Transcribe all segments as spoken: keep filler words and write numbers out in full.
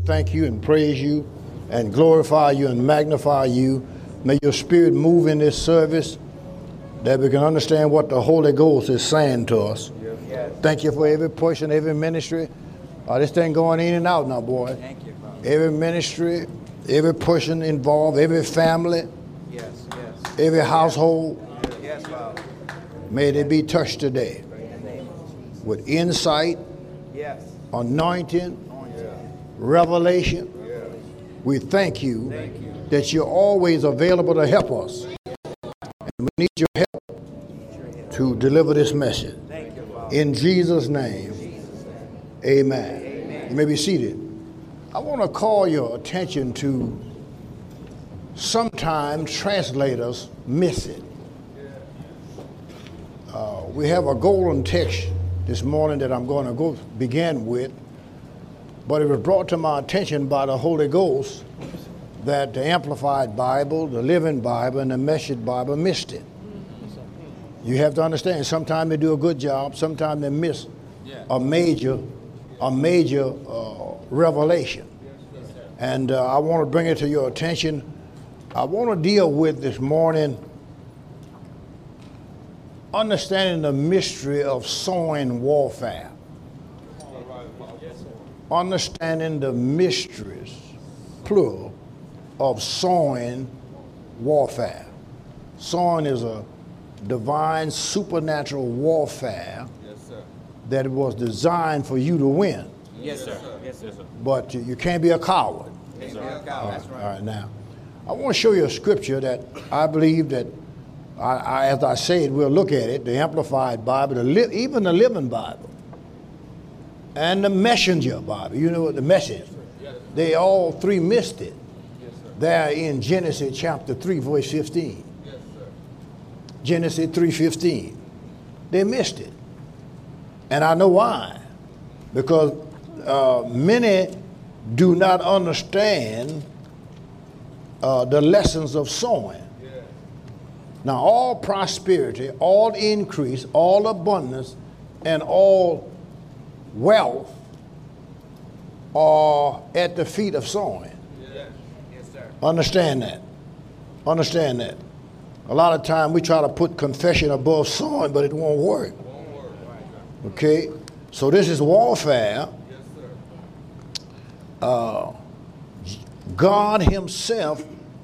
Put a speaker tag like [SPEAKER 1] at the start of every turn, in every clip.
[SPEAKER 1] thank you and praise you and glorify you and magnify you. May your spirit move in this service that we can understand what the Holy Ghost is saying to us. Yes. Thank you for every portion, every ministry. Uh, this thing going in and out now, boy.
[SPEAKER 2] Thank you, Father.
[SPEAKER 1] Every ministry, every person involved, every family,
[SPEAKER 2] yes, yes.
[SPEAKER 1] every household.
[SPEAKER 2] Yes, Father.
[SPEAKER 1] May they be touched today with insight,
[SPEAKER 2] yes.
[SPEAKER 1] anointing,
[SPEAKER 2] Yeah.
[SPEAKER 1] revelation.
[SPEAKER 2] Yeah.
[SPEAKER 1] We thank you,
[SPEAKER 2] Thank you
[SPEAKER 1] that you're always available to help us. And we need your help to deliver this message.
[SPEAKER 2] Thank you, Father.
[SPEAKER 1] In Jesus' name, amen.
[SPEAKER 2] Amen.
[SPEAKER 1] You may be seated. I want to call your attention to sometimes translators miss it. Uh, we have a golden text this morning that I'm going to go begin with, but it was brought to my attention by the Holy Ghost that the Amplified Bible, the Living Bible, and the Message Bible missed it. You have to understand, sometimes they do a good job, sometimes they miss a major, a major uh, revelation. And uh, I want to bring it to your attention. I want to deal with this morning understanding the mystery of sowing warfare. Understanding the mysteries, plural, of sowing warfare. Sowing is a divine supernatural warfare
[SPEAKER 3] Yes, sir.
[SPEAKER 1] that was designed for you to win.
[SPEAKER 2] Yes, sir. Yes, sir.
[SPEAKER 1] But you can't be a coward.
[SPEAKER 2] Yes, sir. That's right.
[SPEAKER 1] All right, now, I want to show you a scripture that I believe that, I, I, as I said, we'll look at it, the Amplified Bible, the li- even the Living Bible, and the Messenger Bible. You know what the message? They all three missed it.
[SPEAKER 3] Yes, sir.
[SPEAKER 1] There in Genesis chapter three, verse fifteen.
[SPEAKER 3] Yes, sir.
[SPEAKER 1] Genesis three fifteen. They missed it. And I know why. Because uh, many do not understand uh, the lessons of sowing.
[SPEAKER 3] Yeah.
[SPEAKER 1] Now, all prosperity, all increase, all abundance, and all wealth are at the feet of sowing.
[SPEAKER 3] Yes.
[SPEAKER 2] Yes, sir.
[SPEAKER 1] Understand that. Understand that. A lot of time we try to put confession above sowing, but it won't work.
[SPEAKER 3] One word.
[SPEAKER 1] Okay? So this is warfare.
[SPEAKER 3] Yes, sir.
[SPEAKER 1] Uh, God himself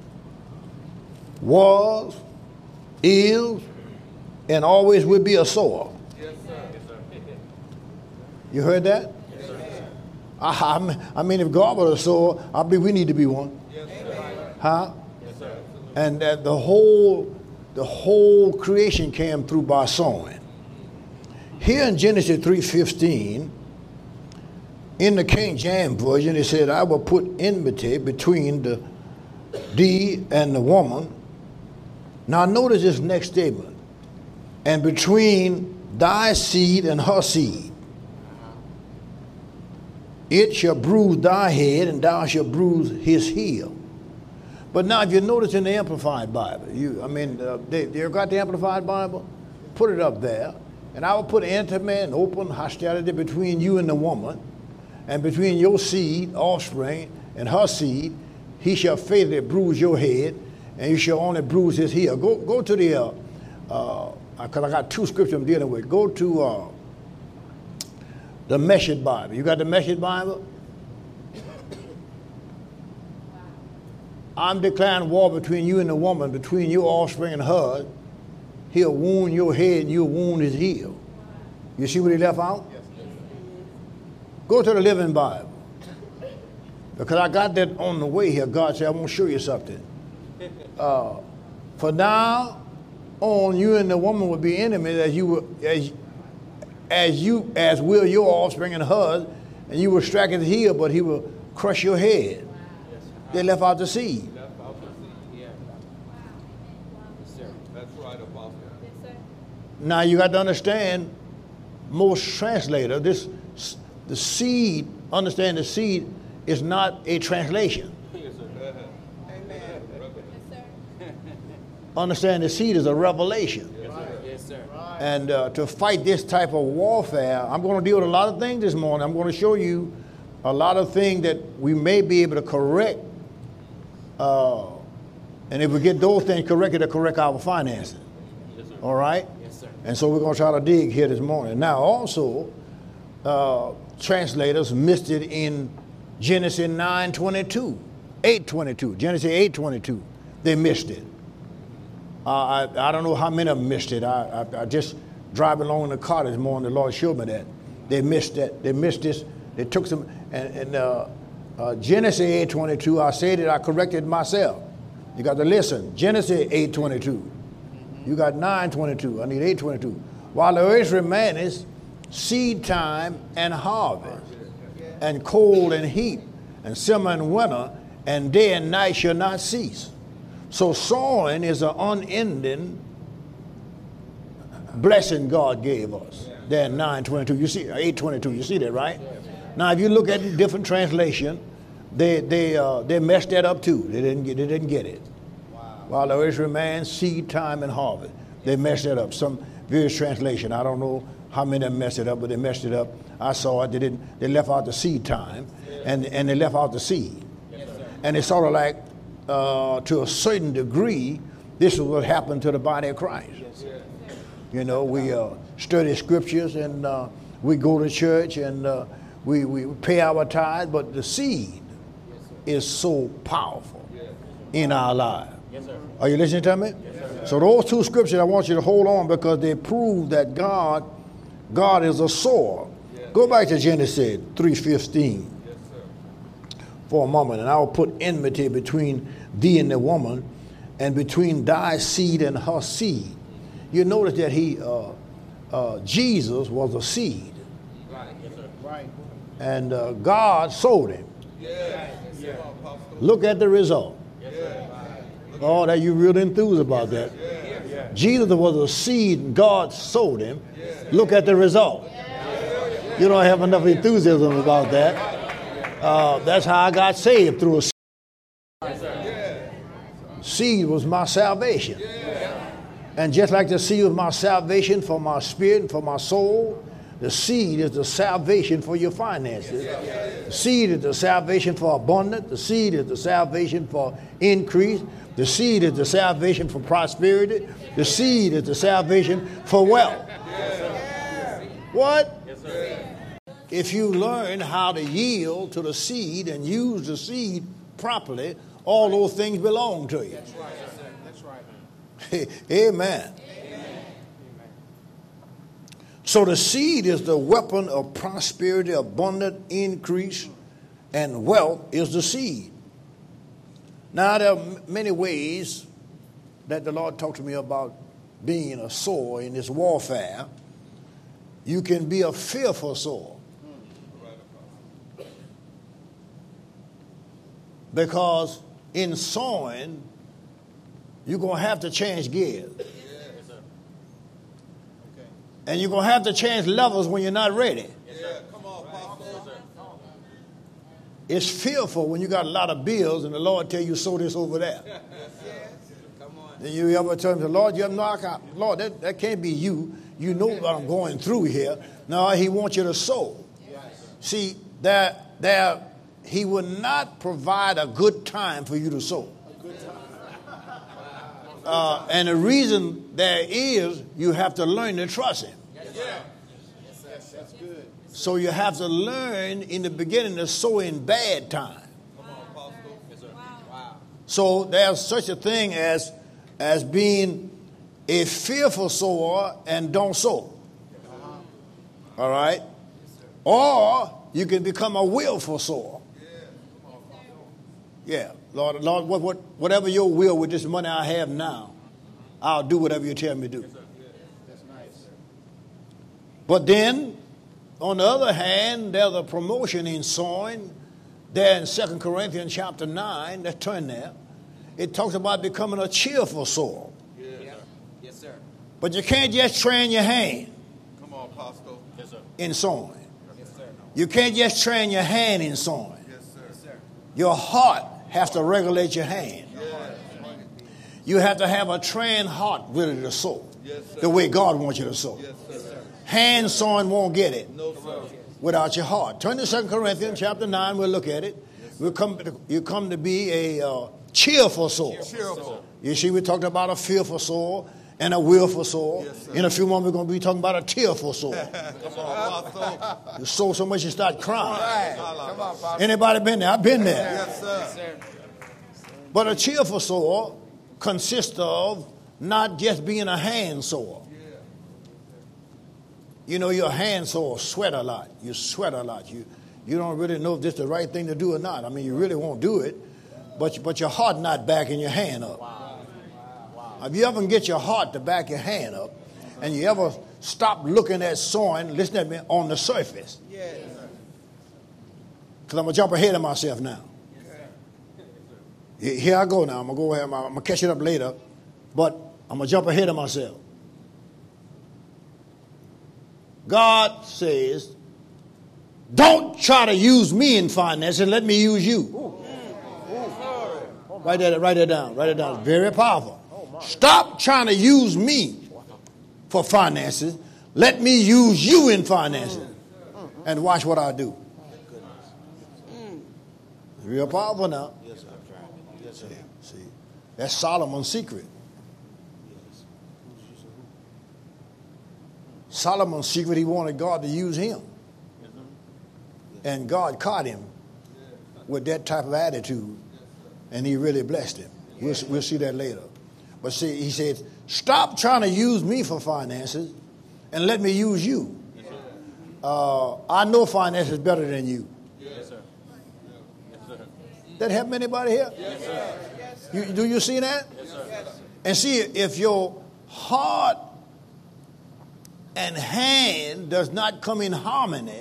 [SPEAKER 1] was, is, and always will be a sower.
[SPEAKER 3] Yes, sir. Yes, sir.
[SPEAKER 1] You heard that?
[SPEAKER 3] Yes, sir.
[SPEAKER 1] I, I mean- I mean, if God was a sower, I believe we need to be one.
[SPEAKER 3] Yes, sir.
[SPEAKER 1] Huh?
[SPEAKER 3] Yes, sir.
[SPEAKER 1] And that the whole, the whole creation came through by sowing. Here in Genesis three fifteen, in the King James Version, it said, I will put enmity between the thee and the woman. Now notice this next statement. And between thy seed and her seed. It shall bruise thy head, and thou shalt bruise his heel. But now if you notice in the Amplified Bible, you, I mean, uh, they, they got the Amplified Bible? Put it up there. And I will put intimate and open hostility between you and the woman, and between your seed, offspring, and her seed. He shall fatally bruise your head, and you shall only bruise his heel. Go, go to the, uh, uh, because I got two scriptures I'm dealing with. Go to uh, the Message Bible. You got the Message Bible? I'm declaring war between you and the woman, between your offspring and hers. He'll wound your head and you'll wound his heel. You see what he left out?
[SPEAKER 3] Yes, sir.
[SPEAKER 1] Go to the Living Bible. Because I got that on the way here. God said, I want to show you something. Uh, for now on, you and the woman will be enemies as you will, as, as you as will your offspring and hers, and you will strike his heel, but he will crush your head. They left out the seed.
[SPEAKER 3] Left out the seed.
[SPEAKER 2] Yeah. Yes, sir.
[SPEAKER 3] That's right, Apostle.
[SPEAKER 1] Now you got to understand, most translators, this the seed, understand the seed is not a translation.
[SPEAKER 3] Yes, sir.
[SPEAKER 1] Understand the seed is a revelation.
[SPEAKER 3] Yes, sir.
[SPEAKER 2] Yes, sir.
[SPEAKER 1] And uh, to fight this type of warfare, I'm going to deal with a lot of things this morning. I'm going to show you a lot of things that we may be able to correct. Uh, and if we get those things corrected, to correct our finances.
[SPEAKER 2] Yes, sir.
[SPEAKER 1] All right?
[SPEAKER 2] Yes, sir.
[SPEAKER 1] And so we're going to try to dig here this morning. Now, also, uh, translators missed it in Genesis nine twenty-two, eight twenty-two, Genesis eight twenty-two. They missed it. Uh, I, I don't know how many of them missed it. I, I, I just driving along in the car this morning, the Lord showed me that. They missed that. They missed this. They took some, and, and uh, uh, Genesis eight twenty-two, I said it, I corrected myself. You got to listen. Genesis eight twenty-two. You got nine twenty-two. I need eight twenty-two. While the earth remaineth, seed time and harvest, and cold and heat, and summer and winter, and day and night shall not cease. So sowing is an unending blessing God gave us. There in nine twenty-two. You see, eight twenty-two. You see that, right? Now, if you look at the different translation, they they uh, they messed that up too. They didn't get they didn't get it. Wow. While the earth remains, seed time and harvest. They messed that up. Some various translation. I don't know how many of them messed it up, but they messed it up. I saw it. They didn't. They left out the seed time, and and they left out the seed. Yes, and it's sort of like, uh, to a certain degree, this is what happened to the body of Christ. Yes, you know, we uh, study scriptures and uh, we go to church and uh, we we pay our tithe, but the seed is so powerful in our lives.
[SPEAKER 2] Yes, sir.
[SPEAKER 1] Are you listening to me?
[SPEAKER 2] Yes, sir.
[SPEAKER 1] So those two scriptures I want you to hold on because they prove that God, God is a sower. Yes. Go back to Genesis three fifteen yes, for a moment, and I'll put enmity between thee and the woman, and between thy seed and her seed. You notice that he, uh, uh, Jesus was a seed,
[SPEAKER 2] Right. Yes, sir. Right.
[SPEAKER 1] and uh, God sowed him.
[SPEAKER 3] Yes. Yes.
[SPEAKER 1] Look at the result.
[SPEAKER 3] Yes.
[SPEAKER 1] Oh, that you real enthused about that.
[SPEAKER 3] Yes.
[SPEAKER 1] Jesus was a seed, and God sowed him. Look at the result. You don't have enough enthusiasm about that. Uh, that's how I got saved, through a seed. Seed was my salvation. And just like the seed was my salvation for my spirit and for my soul, the seed is the salvation for your finances. The seed is the salvation for abundance. The seed is the salvation for increase. The seed is the salvation for prosperity. The seed is the salvation for wealth. What?
[SPEAKER 2] Yes, sir.
[SPEAKER 1] If you learn how to yield to the seed and use the seed properly, all those things belong to you.
[SPEAKER 2] That's right. That's right.
[SPEAKER 1] Amen. Amen. So the seed is the weapon of prosperity, abundant increase, and wealth is the seed. Now, there are many ways that the Lord talked to me about being a sower in this warfare. You can be a fearful sower. Because in sowing, you're going to have to change gears.
[SPEAKER 2] Yes, sir. Okay.
[SPEAKER 1] And you're going to have to change levels when you're not ready.
[SPEAKER 2] Yes, sir.
[SPEAKER 3] Come on, Pastor.
[SPEAKER 2] Yes, sir.
[SPEAKER 1] It's fearful when you got a lot of bills and the Lord tell you sow this over there.
[SPEAKER 3] Yes. Come on.
[SPEAKER 1] And you ever tell him, the Lord, you have no account. Lord, that, that can't be you. You know what I'm going through here. No, he wants you to sow.
[SPEAKER 2] Yes.
[SPEAKER 1] See, there, there, he would not provide a good time for you to sow. Uh, and the reason there is, you have to learn to trust him.
[SPEAKER 2] Yes, sir. Yes, sir. That's good.
[SPEAKER 1] So you have to learn in the beginning to sow in bad time.
[SPEAKER 3] Come on, Pastor.
[SPEAKER 2] Yes, sir. Wow.
[SPEAKER 1] So there's such a thing as, as being a fearful sower and don't sow. All right? Or you can become a willful sower. Yeah, Lord, Lord, what, what, whatever your will with this money I have now, I'll do whatever you tell me to do.
[SPEAKER 2] Yes, that's nice.
[SPEAKER 1] But then, on the other hand, there's a promotion in sowing. There in Second Corinthians chapter nine, let's turn there. It talks about becoming a cheerful sower.
[SPEAKER 3] Yes.
[SPEAKER 2] Yes, yes, sir.
[SPEAKER 1] But you can't just train your hand
[SPEAKER 3] Come on, Pastor.
[SPEAKER 2] Yes, sir.
[SPEAKER 1] in sowing.
[SPEAKER 2] Yes, sir.
[SPEAKER 1] You can't just train your hand in sowing.
[SPEAKER 3] Yes, sir.
[SPEAKER 2] Yes, sir.
[SPEAKER 1] Your heart has to regulate your hand.
[SPEAKER 3] Yes.
[SPEAKER 1] You have to have a trained heart ready to sow.
[SPEAKER 3] Yes, sir.
[SPEAKER 1] The way God wants you to sow.
[SPEAKER 3] Yes, sir.
[SPEAKER 1] Hand sowing won't get it.
[SPEAKER 3] No, sir.
[SPEAKER 1] without your heart. Turn to Second Corinthians chapter nine. We'll look at it. We'll come to, you come to be a uh, cheerful soul.
[SPEAKER 3] Cheerful.
[SPEAKER 1] You see, we talked about a fearful soul and a willful soul.
[SPEAKER 3] Yes,
[SPEAKER 1] In a few moments, we're going to be talking about a tearful soul.
[SPEAKER 3] Come on, Apostle.
[SPEAKER 1] You soul so much you start crying.
[SPEAKER 2] Right. Come on, Papa.
[SPEAKER 1] Anybody been there? I've been there.
[SPEAKER 3] Yes, sir.
[SPEAKER 2] Sir.
[SPEAKER 1] But a cheerful soul consists of not just being a hand sore. You know, your hand sore, sweat a lot. You sweat a lot. You you don't really know if this is the right thing to do or not. I mean, you really won't do it, but but your heart not backing your hand up.
[SPEAKER 2] Wow. Wow.
[SPEAKER 1] If you ever get your heart to back your hand up, and you ever stop looking at sewing, listen to me, on the surface.
[SPEAKER 2] Yes.
[SPEAKER 1] Because I'm going to jump ahead of myself now. Here I go now. I'm going to go ahead. I'm going to catch it up later. But I'm going to jump ahead of myself. God says, don't try to use me in finance and let me use you. Ooh. Ooh. Write that, write that down. Write it down. It's very powerful. Stop trying to use me for finances. Let me use you in finances. And watch what I do. It's real powerful now.
[SPEAKER 4] Yes, sir. Yes, sir.
[SPEAKER 1] See, that's Solomon's secret. Solomon's secret, he wanted God to use him. And God caught him with that type of attitude, and he really blessed him. We'll, we'll see that later. But see, he said, stop trying to use me for finances and let me use you. Uh, I know finances better than you.
[SPEAKER 4] Yes, sir. Yes, sir.
[SPEAKER 1] That help anybody here?
[SPEAKER 4] Yes, sir.
[SPEAKER 1] You, do you see that?
[SPEAKER 4] Yes, sir.
[SPEAKER 1] And see, if your heart and hand does not come in harmony,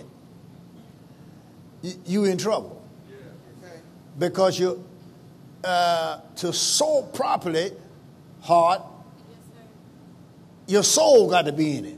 [SPEAKER 1] you in trouble. Because you uh, to sow properly, heart, your soul got to be in it.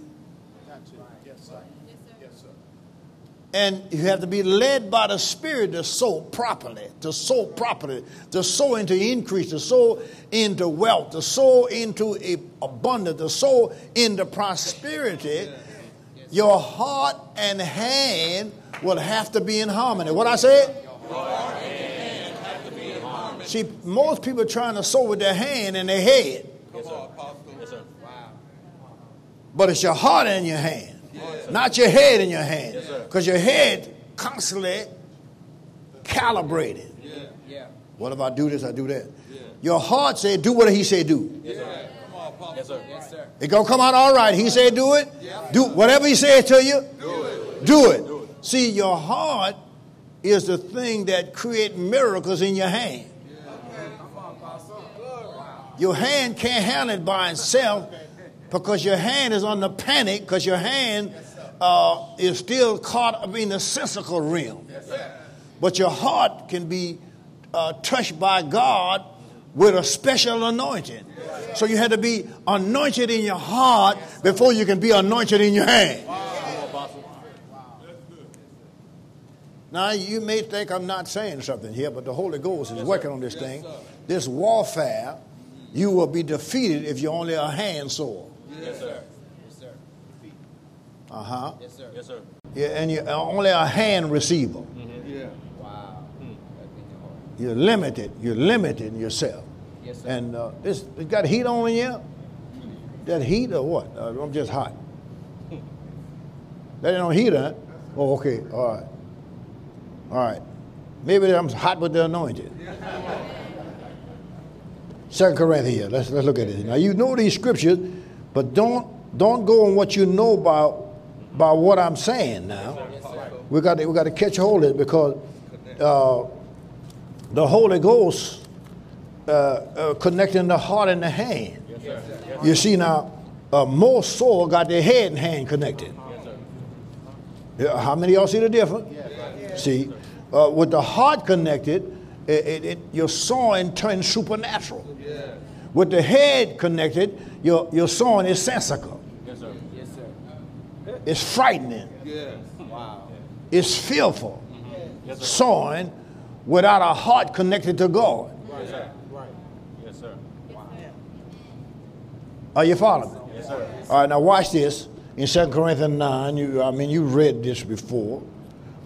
[SPEAKER 1] And you have to be led by the Spirit to sow properly, to sow properly, to sow into increase, to sow into wealth, to sow into abundance, to sow into prosperity. Your heart and hand will have to be in harmony. What I said?
[SPEAKER 3] Your heart and hand have to be in harmony.
[SPEAKER 1] See, most people are trying to sow with their hand and their head.
[SPEAKER 3] Come on, Apostle.
[SPEAKER 4] Yes, sir.
[SPEAKER 2] Wow.
[SPEAKER 1] But it's your heart and your hand. Not your head in your hand.
[SPEAKER 4] Yes, sir.
[SPEAKER 1] Because your head constantly calibrated.
[SPEAKER 3] Yeah.
[SPEAKER 2] Yeah.
[SPEAKER 1] What if I do this, I do that?
[SPEAKER 3] Yeah.
[SPEAKER 1] Your heart said, do what he said do.
[SPEAKER 4] Yes, sir.
[SPEAKER 3] Come on, Apostle.
[SPEAKER 4] Yes, sir.
[SPEAKER 2] Yes, sir.
[SPEAKER 1] It gonna come out all right. He said do it. Do whatever he said to you.
[SPEAKER 3] Do it.
[SPEAKER 1] Do it. See, your heart is the thing that creates miracles in your hand. Your hand can't handle it by itself because your hand is under panic because your hand uh, is still caught up in the sensical realm. But your heart can be uh, touched by God with a special anointing. So you had to be anointed in your heart before you can be anointed in your hand. Now, you may think I'm not saying something here, but the Holy Ghost is working on this thing. This warfare, you will be defeated if you're only a hand sword.
[SPEAKER 4] Yes, sir.
[SPEAKER 2] Yes, sir.
[SPEAKER 1] Uh-huh.
[SPEAKER 2] Yes, sir.
[SPEAKER 4] Yes, sir.
[SPEAKER 1] Yeah, and you're only a hand receiver.
[SPEAKER 3] Yeah.
[SPEAKER 2] Wow. That'd be hard.
[SPEAKER 1] You're limited. You're limited in yourself.
[SPEAKER 2] Yes, sir.
[SPEAKER 1] And uh, this, it got heat on in here? That heat or what? Uh, I'm just hot. That ain't no heat, huh? Oh, okay. All right. All right. Maybe I'm hot with the anointed. Second Corinthians. Let's let's look at it. Now you know these scriptures, but don't don't go on what you know by by what I'm saying now. We got to, we got to catch hold of it because uh, the Holy Ghost uh, uh, connecting the heart and the hand.
[SPEAKER 4] Yes, sir. Yes,
[SPEAKER 1] You see now, uh, most soul got their head and hand connected.
[SPEAKER 4] sir.
[SPEAKER 1] Yeah, how many of y'all see the difference? See, uh, with the heart connected, it, it, it, your sowing turns supernatural. With the head connected, your, your sowing is sensical.
[SPEAKER 4] Yes, sir.
[SPEAKER 2] Yes, sir.
[SPEAKER 1] It's frightening.
[SPEAKER 3] Yeah.
[SPEAKER 2] Wow.
[SPEAKER 1] It's fearful.
[SPEAKER 4] Yes, sir.
[SPEAKER 1] Sowing without a heart connected to God.
[SPEAKER 4] Yes, sir. Yes, sir.
[SPEAKER 1] Are you following me?
[SPEAKER 4] Yes, sir.
[SPEAKER 1] All right, now watch this. In Second Corinthians nine, you, I mean, you read this before.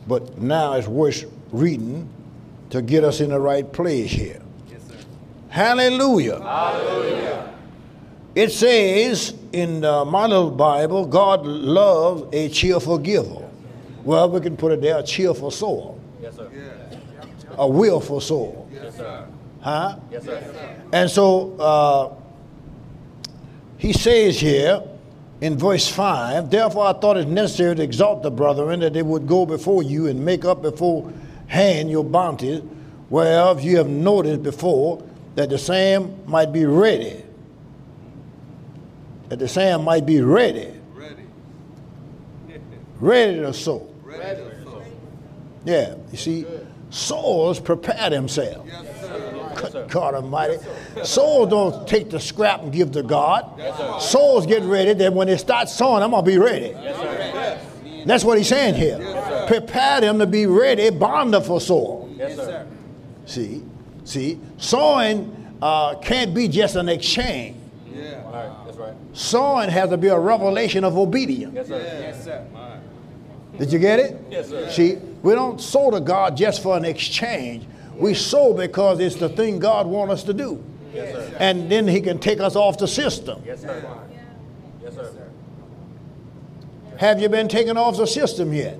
[SPEAKER 1] but now it's worth reading to get us in the right place here.
[SPEAKER 2] Yes, sir.
[SPEAKER 1] Hallelujah.
[SPEAKER 4] Hallelujah.
[SPEAKER 1] It says in uh, my little Bible, God loves a cheerful giver. Well, we can put it there, a cheerful soul,
[SPEAKER 4] Yes, sir.
[SPEAKER 1] a willful soul.
[SPEAKER 4] Yes, sir.
[SPEAKER 1] Huh?
[SPEAKER 4] Yes, sir.
[SPEAKER 1] And so uh, he says here in verse five, therefore I thought it necessary to exalt the brethren that they would go before you and make up beforehand your bounties, whereof you have noticed before that the same might be ready. That the same might be ready.
[SPEAKER 3] Ready.
[SPEAKER 1] Ready to sow.
[SPEAKER 3] Ready to sow.
[SPEAKER 1] Yeah, you see, souls prepare themselves.
[SPEAKER 3] Yes, sir.
[SPEAKER 1] Good God Almighty. Souls don't take the scrap and give to God. Souls get ready that when they start sowing, I'm going to be ready. That's what he's saying here. Prepare them to be ready, bountiful soul.
[SPEAKER 4] Yes, sir.
[SPEAKER 1] See, see, sowing uh, can't be just an exchange.
[SPEAKER 3] Yeah.
[SPEAKER 4] All right. That's right.
[SPEAKER 1] Sowing has to be a revelation of obedience.
[SPEAKER 4] Yes, sir.
[SPEAKER 2] Yes, sir.
[SPEAKER 1] Did you get it?
[SPEAKER 4] Yes, sir.
[SPEAKER 1] See, we don't sow to God just for an exchange. We sow because it's the thing God wants us to do.
[SPEAKER 4] Yes, sir.
[SPEAKER 1] And then he can take us off the system.
[SPEAKER 4] Yes, sir. Yes, sir.
[SPEAKER 1] Have you been taken off the system yet?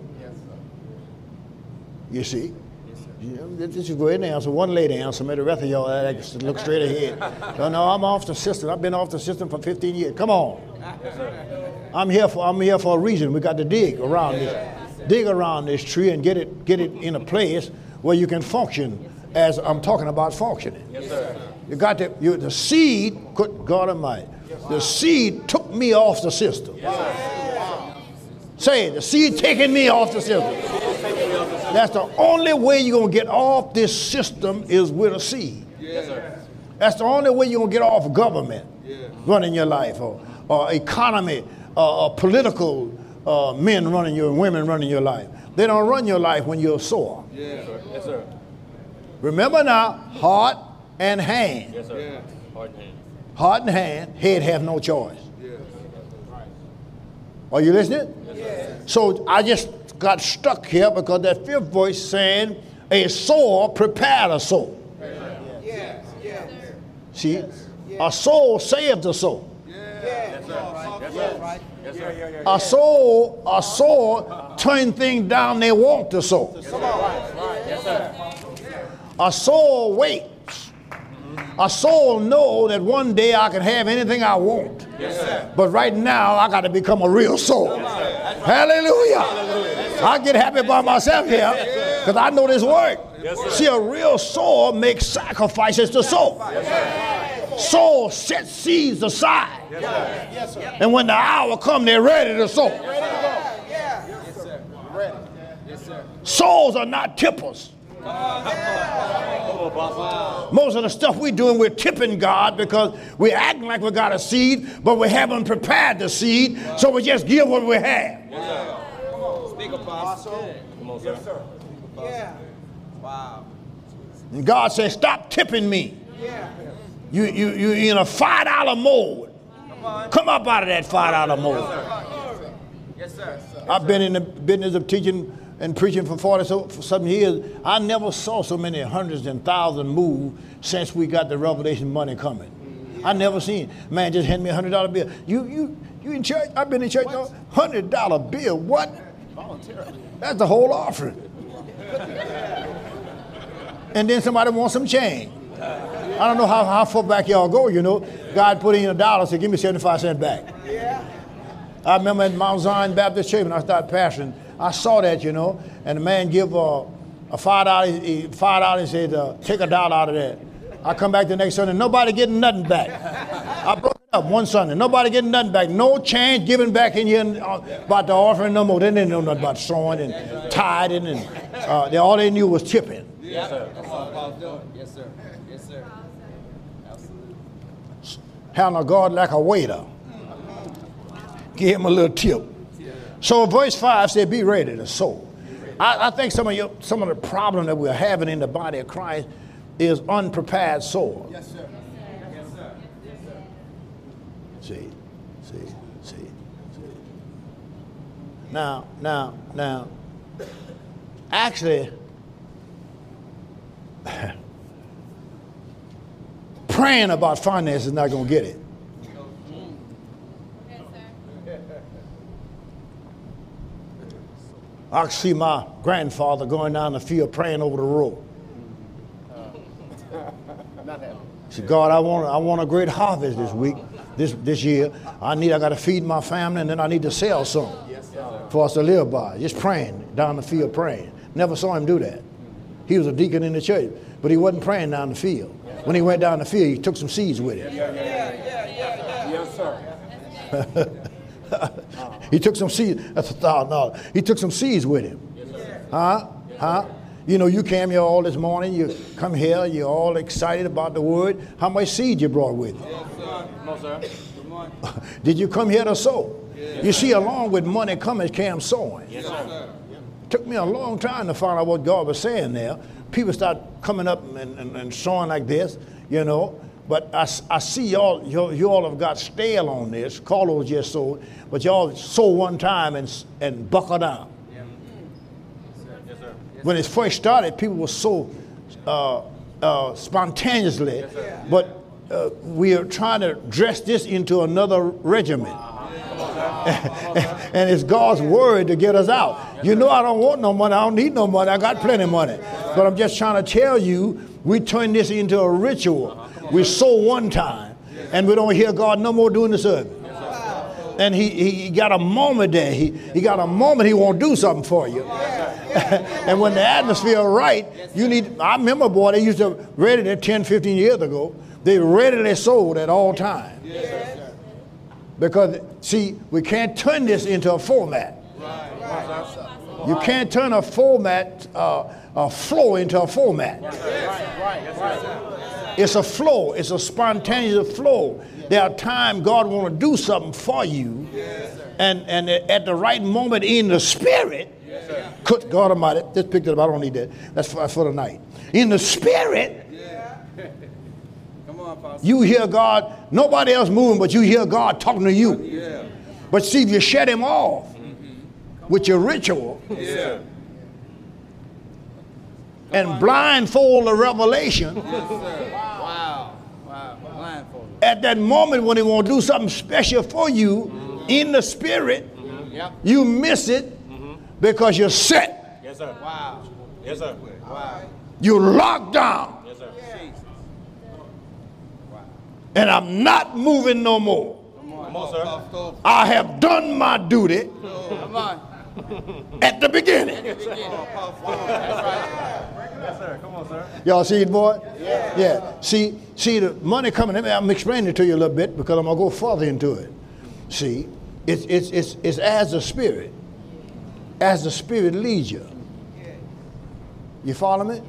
[SPEAKER 1] You see? You know, this is go ahead and answer. One lady answer me. The rest of y'all uh, just look straight ahead. No, no, I'm off the system. I've been off the system for fifteen years. Come on.
[SPEAKER 4] Yes, sir.
[SPEAKER 1] I'm here for I'm here for a reason. We got to dig around this, dig around this tree and get it get it in a place where you can function as I'm talking about functioning.
[SPEAKER 4] Yes, sir.
[SPEAKER 1] You got to you the seed. Good God Almighty, the seed took me off the system. Say it, the seed taking me off the system. That's the only way you're gonna get off this system is with a seed.
[SPEAKER 4] Yes, sir.
[SPEAKER 1] That's the only way you're gonna get off government running your life, or, or economy, uh, or political uh, men running your, women running your life. They don't run your life when you're a sower.
[SPEAKER 4] Yes, sir. Yes, sir.
[SPEAKER 1] Remember now, heart and hand.
[SPEAKER 4] Yes, sir. Hard hand.
[SPEAKER 1] Heart and hand, head have no choice. Are you listening?
[SPEAKER 3] Yes.
[SPEAKER 1] So I just got stuck here because that fifth voice saying a sower prepared a soul.
[SPEAKER 3] Yes. Yes.
[SPEAKER 1] See, a soul saved a soul.
[SPEAKER 3] Yes.
[SPEAKER 4] Yes, sir. Yes, sir.
[SPEAKER 1] A soul, a soul turn things down they want to sow.
[SPEAKER 4] Yes, sir.
[SPEAKER 1] A soul waits. A soul know that one day I can have anything I want.
[SPEAKER 4] Yes, sir.
[SPEAKER 1] But right now I got to become a real soul. Hallelujah. I get happy by myself here because I know this work.
[SPEAKER 4] Yes, sir.
[SPEAKER 1] See, a real soul makes sacrifices to sow. Soul set seeds aside.
[SPEAKER 4] Yes, sir.
[SPEAKER 1] And when the hour comes, they're ready to sow.
[SPEAKER 2] Yes, sir. Ready. Yes, sir.
[SPEAKER 1] Souls are not tippers. Most of the stuff we're doing, we're tipping God because we're acting like we got a seed, but we haven't prepared the seed, so we just give what we have.
[SPEAKER 2] Speak, Apostle.
[SPEAKER 4] Come on, sir.
[SPEAKER 2] Yes, sir. Yeah. Wow.
[SPEAKER 1] And God says, stop tipping me.
[SPEAKER 2] Yeah.
[SPEAKER 1] You, you, you're in a five dollar mode. Come up out of that five dollar mode.
[SPEAKER 2] Yes, sir.
[SPEAKER 1] I've been in the business of teaching and preaching for forty so, for some years. I never saw so many hundreds and thousands move since we got the revelation money coming. I never seen, man, just hand me a hundred dollar bill. You you you in church? I've been in church. No, hundred dollar bill. What? That's the whole offering. And then somebody wants some change. I don't know how, how far back y'all go, you know. God put in a dollar, said, give me seventy-five cents back.
[SPEAKER 2] Yeah.
[SPEAKER 1] I remember at Mount Zion Baptist Church when I started pastoring, I saw that, you know, and the man give uh, a five dollars, he, five dollars and said, uh, take a dollar out of that. I come back the next Sunday, nobody getting nothing back. I broke it up one Sunday, nobody getting nothing back. No change given back in here uh, about the offering no more. They didn't know nothing about sowing and tithing, and uh, they, all they knew was tipping.
[SPEAKER 4] Yes, sir.
[SPEAKER 2] Yes, sir. Yes, sir. Absolutely.
[SPEAKER 1] Handle God like a waiter. Give him a little tip. So verse five said, be ready to sow. I, I think some of your, some of the problem that we're having in the body of Christ is unprepared sower.
[SPEAKER 2] Yes, sir. Yes, sir. Yes, sir.
[SPEAKER 1] See, see, see, see. Now, now, now, actually praying about finances is not going to get it. I can see my grandfather going down the field praying over the road. He said, God, I want, I want a great harvest this week, this, this year. I need, I got to feed my family, and then I need to sell some for us to live by. Just praying down the field, praying. Never saw him do that. He was a deacon in the church, but he wasn't praying down the field. When he went down the field, he took some seeds with him.
[SPEAKER 3] Yes, sir.
[SPEAKER 1] He took some seeds. That's a thousand dollars. He took some seeds with him. Huh? Huh? You know, you came here all this morning. You come here. You're all excited about the word. How much seed you brought with you?
[SPEAKER 3] No, sir. Good morning.
[SPEAKER 1] Did you come here to sow? You see, along with money comes came sowing.
[SPEAKER 3] Yes, sir.
[SPEAKER 1] Took me a long time to find out what God was saying there. People start coming up and, and, and sowing like this, you know. But I, I see y'all, you, you all have got stale on this. Carlos just sowed, but y'all sow one time and and buckle down.
[SPEAKER 3] Yeah. Yes, sir.
[SPEAKER 1] When it first started, people were so uh, uh, spontaneously,
[SPEAKER 3] Yes,
[SPEAKER 1] but uh, we are trying to dress this into another regimen. And it's God's word to get us out. You know I don't want no money. I don't need no money. I got plenty of money. But I'm just trying to tell you, we turn this into a ritual. We sow one time, and we don't hear God no more doing the service. And he, he got a moment there. He, he got a moment he won't do something for you. And when the atmosphere is right, you need, I remember, boy, they used to ready that ten, fifteen years ago. They readily sold at all times. Because, see, we can't turn this into a format. You can't turn a format, uh, a flow into a format. It's a flow. It's a spontaneous flow. There are times God want to do something for you, and, and at the right moment in the spirit, could God Almighty, just picked it up, I don't need that. That's for, for the night. In the spirit, you hear God, nobody else moving, but you hear God talking to you.
[SPEAKER 3] Yeah.
[SPEAKER 1] But see, if you shut him off mm-hmm. with your ritual
[SPEAKER 3] Yeah.
[SPEAKER 1] and blindfold the revelation,
[SPEAKER 3] Yes, sir. Wow. Wow. Blindfold.
[SPEAKER 1] at that moment when he want to do something special for you mm-hmm. in the spirit,
[SPEAKER 3] Mm-hmm. Yep.
[SPEAKER 1] you miss it
[SPEAKER 3] Mm-hmm.
[SPEAKER 1] because you're set.
[SPEAKER 4] Yes, sir.
[SPEAKER 3] Wow.
[SPEAKER 4] Yes, sir.
[SPEAKER 3] Wow.
[SPEAKER 1] You're locked down.
[SPEAKER 4] Yes, sir.
[SPEAKER 3] Jesus.
[SPEAKER 1] And I'm not moving no more.
[SPEAKER 4] Come on, sir.
[SPEAKER 1] I have done my duty
[SPEAKER 3] Come on.
[SPEAKER 1] at the beginning.
[SPEAKER 3] That's right.
[SPEAKER 4] Yes, sir. Come on, sir.
[SPEAKER 1] Y'all see it, boy? Yeah. Yeah. See, see the money coming in. I'm explaining it to you a little bit because I'm gonna go further into it. See, it's it's it's it's as the spirit, as the spirit leads you. You follow me?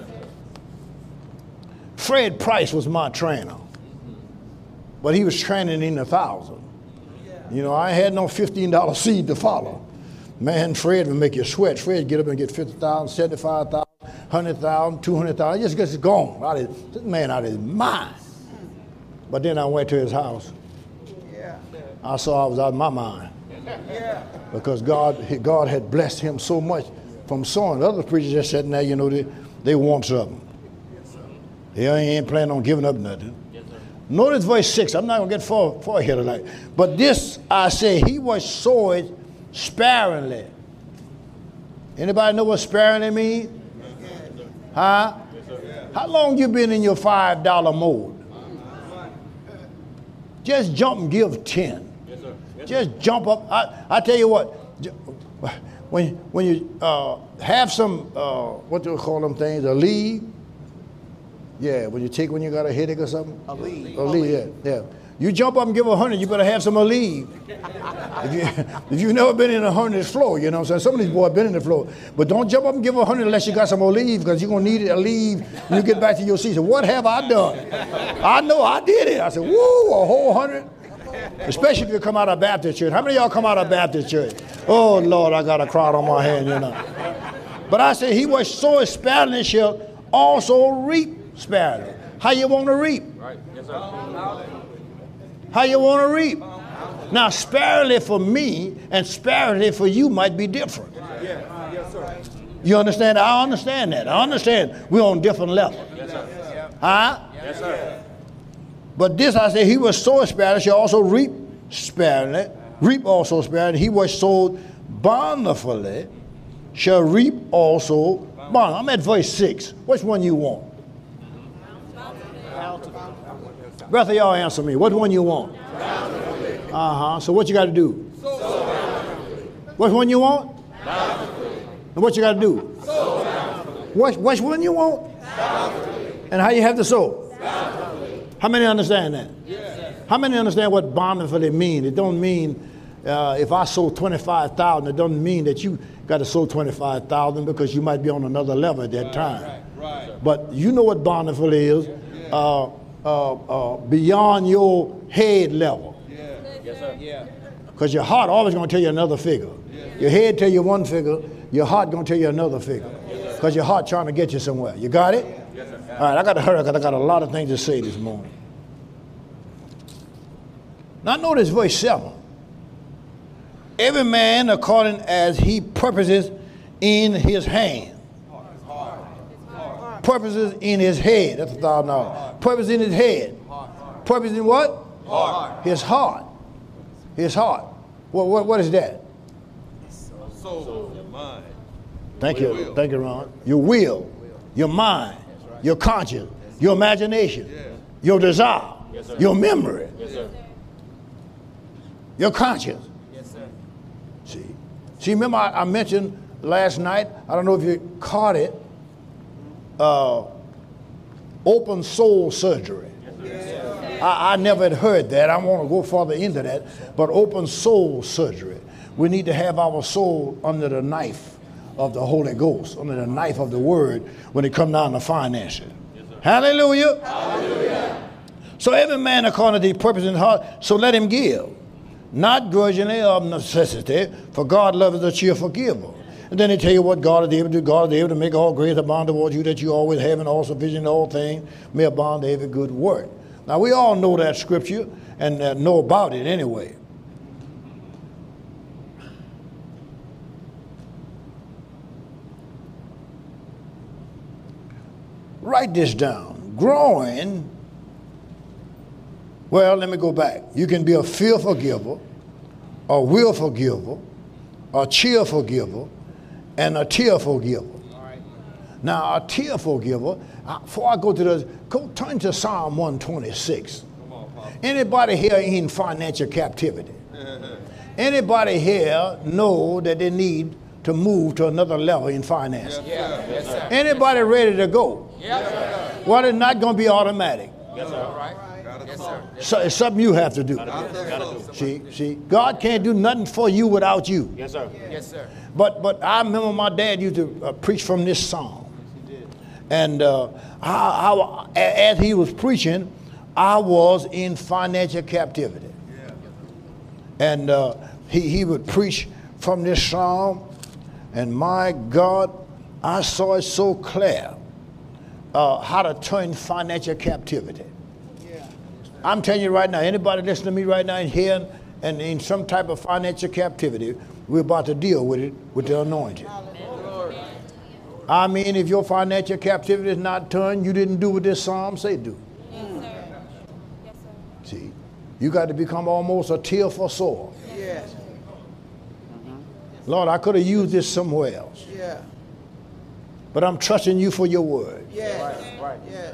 [SPEAKER 1] Fred Price was my trainer, but he was training in a thousand. You know, I had no fifteen dollar seed to follow. Man, Fred would make you sweat. Fred get up and get fifty thousand, seventy-five thousand, one hundred thousand, two hundred thousand. He just gets gone. Out of, this man out of his mind. But then I went to his house. I saw I was out of my mind. Because God, God had blessed him so much from sowing. Other preachers just sitting there, you know, they, they want something. They ain't planning on giving up nothing. Notice verse six. I'm not going to get far, far here tonight. But this, I say, he was sowed sparingly. Anybody know what sparingly means? Huh? How long you been in your five dollar mode? Just jump and give ten. Just jump up. I, I tell you what, when, when you uh, have some, uh, what do we call them things, a leave? Yeah, when you take when you got a headache or something? A leave. A leave, yeah. yeah. You jump up and give a hundred, you better have some Aleve. If, you, if you've never been in a hundred floor, you know what I'm saying? Some of these boys have been in the floor. But don't jump up and give a hundred unless you got some Aleve, because you're going to need it, Aleve when you get back to your seat. So what have I done? I know I did it. I said, woo, a whole hundred? Especially if you come out of Baptist church. How many of y'all come out of Baptist church? Oh, Lord, I got a crowd on my hand, you know. But I said, he was so sparingly shall also reap sparingly. How you want to reap?
[SPEAKER 4] Right. Yes, sir.
[SPEAKER 1] How you want to reap? Now, sparingly for me and sparingly for you might be different.
[SPEAKER 3] Yeah. Yes, sir.
[SPEAKER 1] You understand? I understand that. I understand we're on different levels.
[SPEAKER 4] Yes, sir.
[SPEAKER 1] Huh?
[SPEAKER 4] Yes, sir.
[SPEAKER 1] But this I say, he was sowed sparingly, shall also reap sparingly. Reap also sparingly. He was sowed bountifully, shall reap also bountifully. I'm at verse six. Which one you want? Brother, y'all answer me. What one you want? Uh-huh. So what you got to do? Which one you want? And what you got to do? Which, which one you want? And how you have to sow? How many understand that? How many understand what bountifully mean? It don't mean uh, if I sow twenty-five thousand, it doesn't mean that you got to sow twenty-five thousand because you might be on another level at that time. But you know what bountifully is. Uh, uh, uh, beyond your head level.
[SPEAKER 3] Yes, sir. Yeah.
[SPEAKER 1] Because your heart always going to tell you another figure. Your head tell you one figure, your heart going to tell you another figure. Because your heart trying to get you somewhere. You got it?
[SPEAKER 4] Yes, sir.
[SPEAKER 1] All right, I got to hurry because I got a lot of things to say this morning. Now notice verse seven. Every man according as he purposes in his hand. Purposes in his head. That's a thousand dollars. Purpose in his head. Purpose in what?
[SPEAKER 4] Heart.
[SPEAKER 1] His heart. His heart. What, what, what is that?
[SPEAKER 4] Soul. Mind.
[SPEAKER 1] Thank you. Thank you, Ron. Your will, your mind, your conscience, your imagination, your desire, your memory, your conscience.
[SPEAKER 3] Yes, sir.
[SPEAKER 1] See, see. Remember, I, I mentioned last night. I don't know if you caught it. Uh, open soul surgery. I, I never had heard that. I want to go further into that. But open soul surgery. We need to have our soul under the knife of the Holy Ghost, under the knife of the Word when it comes down to finances. Hallelujah. Hallelujah. So every man according to his purpose in his heart, so let him give. Not grudgingly of necessity, for God loveth a cheerful giver. And then they tell you what God is able to do. God is able to make all grace abound towards you, that you always have and all sufficient in all things may abound to every good work. Now we all know that scripture and uh, know about it anyway. Write this down. Growing, well, let me go back. You can be a fearful giver, a willful giver, a cheerful giver, and a tearful giver.
[SPEAKER 3] All right.
[SPEAKER 1] Now, a tearful giver, uh, before I go to the, go turn to Psalm one twenty-six. Anybody here in financial captivity? Anybody here know that they need to move to another level in finance?
[SPEAKER 3] Yeah. Yes, sir.
[SPEAKER 1] Anybody ready to go?
[SPEAKER 3] Yes, sir.
[SPEAKER 1] Well, it's not going to be automatic.
[SPEAKER 3] Yes, sir. All right. Yes, sir.
[SPEAKER 1] So it's something you have to do. See, see, God can't do nothing for you without you.
[SPEAKER 4] Yes, sir.
[SPEAKER 3] Yes, sir.
[SPEAKER 1] But but I remember my dad used to uh, preach from this psalm, and uh, how, how as he was preaching, I was in financial captivity, and uh, he he would preach from this psalm, and my God, I saw it so clear uh, how to turn financial captivity. I'm telling you right now, anybody listening to me right now and here and in some type of financial captivity, we're about to deal with it with the anointing. I mean, if your financial captivity is not turned, you didn't do what this psalm say do.
[SPEAKER 5] Yes, sir. Yes, sir.
[SPEAKER 1] See, you got to become almost a tearful soul.
[SPEAKER 2] Yes.
[SPEAKER 1] Lord, I could have used this somewhere else,
[SPEAKER 2] Yeah.
[SPEAKER 1] but I'm trusting you for your word.
[SPEAKER 2] Yes. Right. Yes.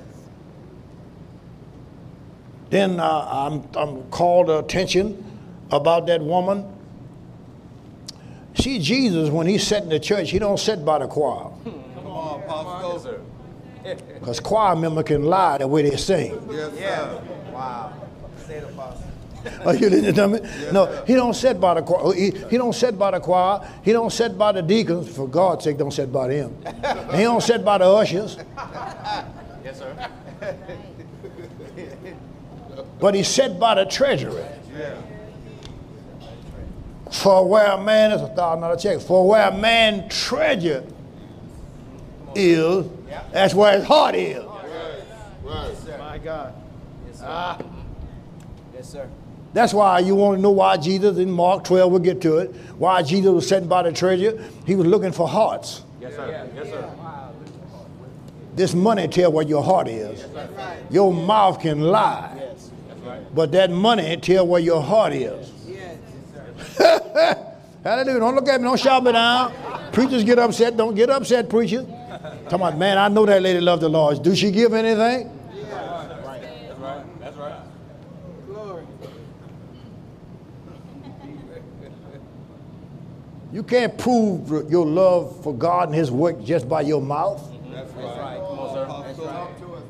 [SPEAKER 1] Then uh, I'm, I'm called to attention about that woman. See, Jesus, when he sat in the church, he don't sit by the choir.
[SPEAKER 4] Come on, Apostle. Sir.
[SPEAKER 1] Because choir member can lie the way they sing.
[SPEAKER 4] Yes,
[SPEAKER 2] Yeah. Wow. Say the apostle.
[SPEAKER 1] Are you listening to me? No, he don't sit by the choir. He, he don't sit by the choir. He don't sit by the deacons. For God's sake, don't sit by them. And he don't sit by the ushers.
[SPEAKER 3] Yes, sir.
[SPEAKER 1] But he sat by the treasury. For where a man is a thousand dollar check. For where a man treasure is, that's where his heart is.
[SPEAKER 3] My God. Yes, sir. Ah. Yes, sir.
[SPEAKER 1] That's why you want to know why Jesus in Mark twelve, we'll get to it, why Jesus was sitting by the treasure. He was looking for hearts.
[SPEAKER 3] Yes, Yes, sir. Yes, sir.
[SPEAKER 1] This money tell what your heart is. Your mouth can lie, but that money tell where your heart is. Hallelujah. Don't look at me. Don't shout me down. Preachers get upset. Don't get upset, preacher. Come on, man, I know that lady loved the Lord. Do she give anything?
[SPEAKER 3] That's right. That's right. That's right.
[SPEAKER 2] Glory.
[SPEAKER 1] You can't prove your love for God and his work just by your mouth.
[SPEAKER 4] That's right. Come on, sir. That's right.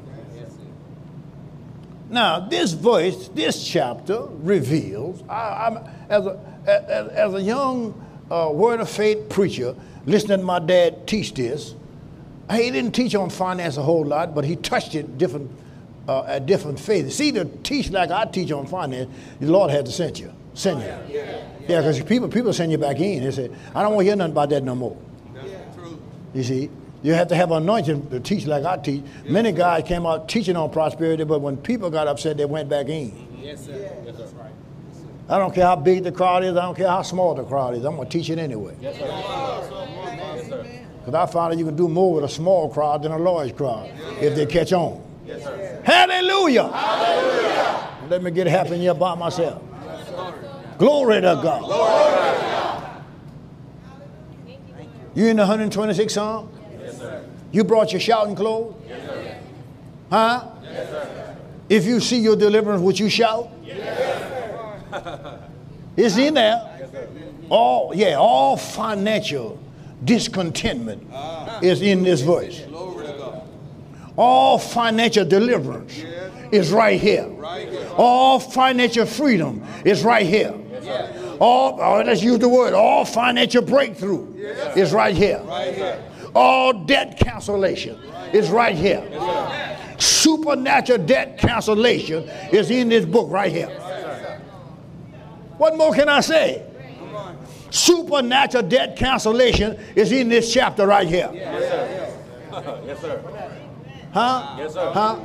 [SPEAKER 1] Now, this verse, this chapter reveals, I, I'm, as, a, as, as a young uh, Word of Faith preacher, listening to my dad teach this, he didn't teach on finance a whole lot, but he touched it different, uh, at different phases. See, to teach like I teach on finance, the Lord had to send you, send you. Yeah, because people, people send you back in. They say, I don't want to hear nothing about that no more.
[SPEAKER 4] That's true.
[SPEAKER 1] You see? You have to have anointing to teach like I teach. Many guys came out teaching on prosperity, but when people got upset, they went back in.
[SPEAKER 3] Yes, sir. Yes, sir. Right.
[SPEAKER 1] I don't care how big the crowd is. I don't care how small the crowd is. I'm going to teach it anyway.
[SPEAKER 3] Yes, sir. Yes, sir.
[SPEAKER 1] Because I found that you can do more with a small crowd than a large crowd if they catch on.
[SPEAKER 3] Yes, sir.
[SPEAKER 1] Hallelujah. Hallelujah. Let me get happy here by myself. Glory to God. Glory to God. You in the one hundred twenty-sixth Psalm?
[SPEAKER 3] Yes, sir.
[SPEAKER 1] You brought your shouting clothes?
[SPEAKER 3] Yes, sir.
[SPEAKER 1] Huh?
[SPEAKER 3] Yes, sir.
[SPEAKER 1] If you see your deliverance, would you shout?
[SPEAKER 3] Yes, sir.
[SPEAKER 1] It's in there.
[SPEAKER 3] Yes, sir.
[SPEAKER 1] All, yeah, all financial discontentment is in this verse.
[SPEAKER 4] Glory to God.
[SPEAKER 1] All financial deliverance is right here.
[SPEAKER 4] Right here.
[SPEAKER 1] All financial freedom is right here. All, oh, let's use the word, all financial breakthrough is right here.
[SPEAKER 4] Right here.
[SPEAKER 1] All debt cancellation is right here. Supernatural debt cancellation is in this book right here. What more can I say? Supernatural debt cancellation is in this chapter right here.
[SPEAKER 3] Yes, sir. Yes, sir.
[SPEAKER 1] Huh?
[SPEAKER 3] Yes, sir.
[SPEAKER 1] Huh?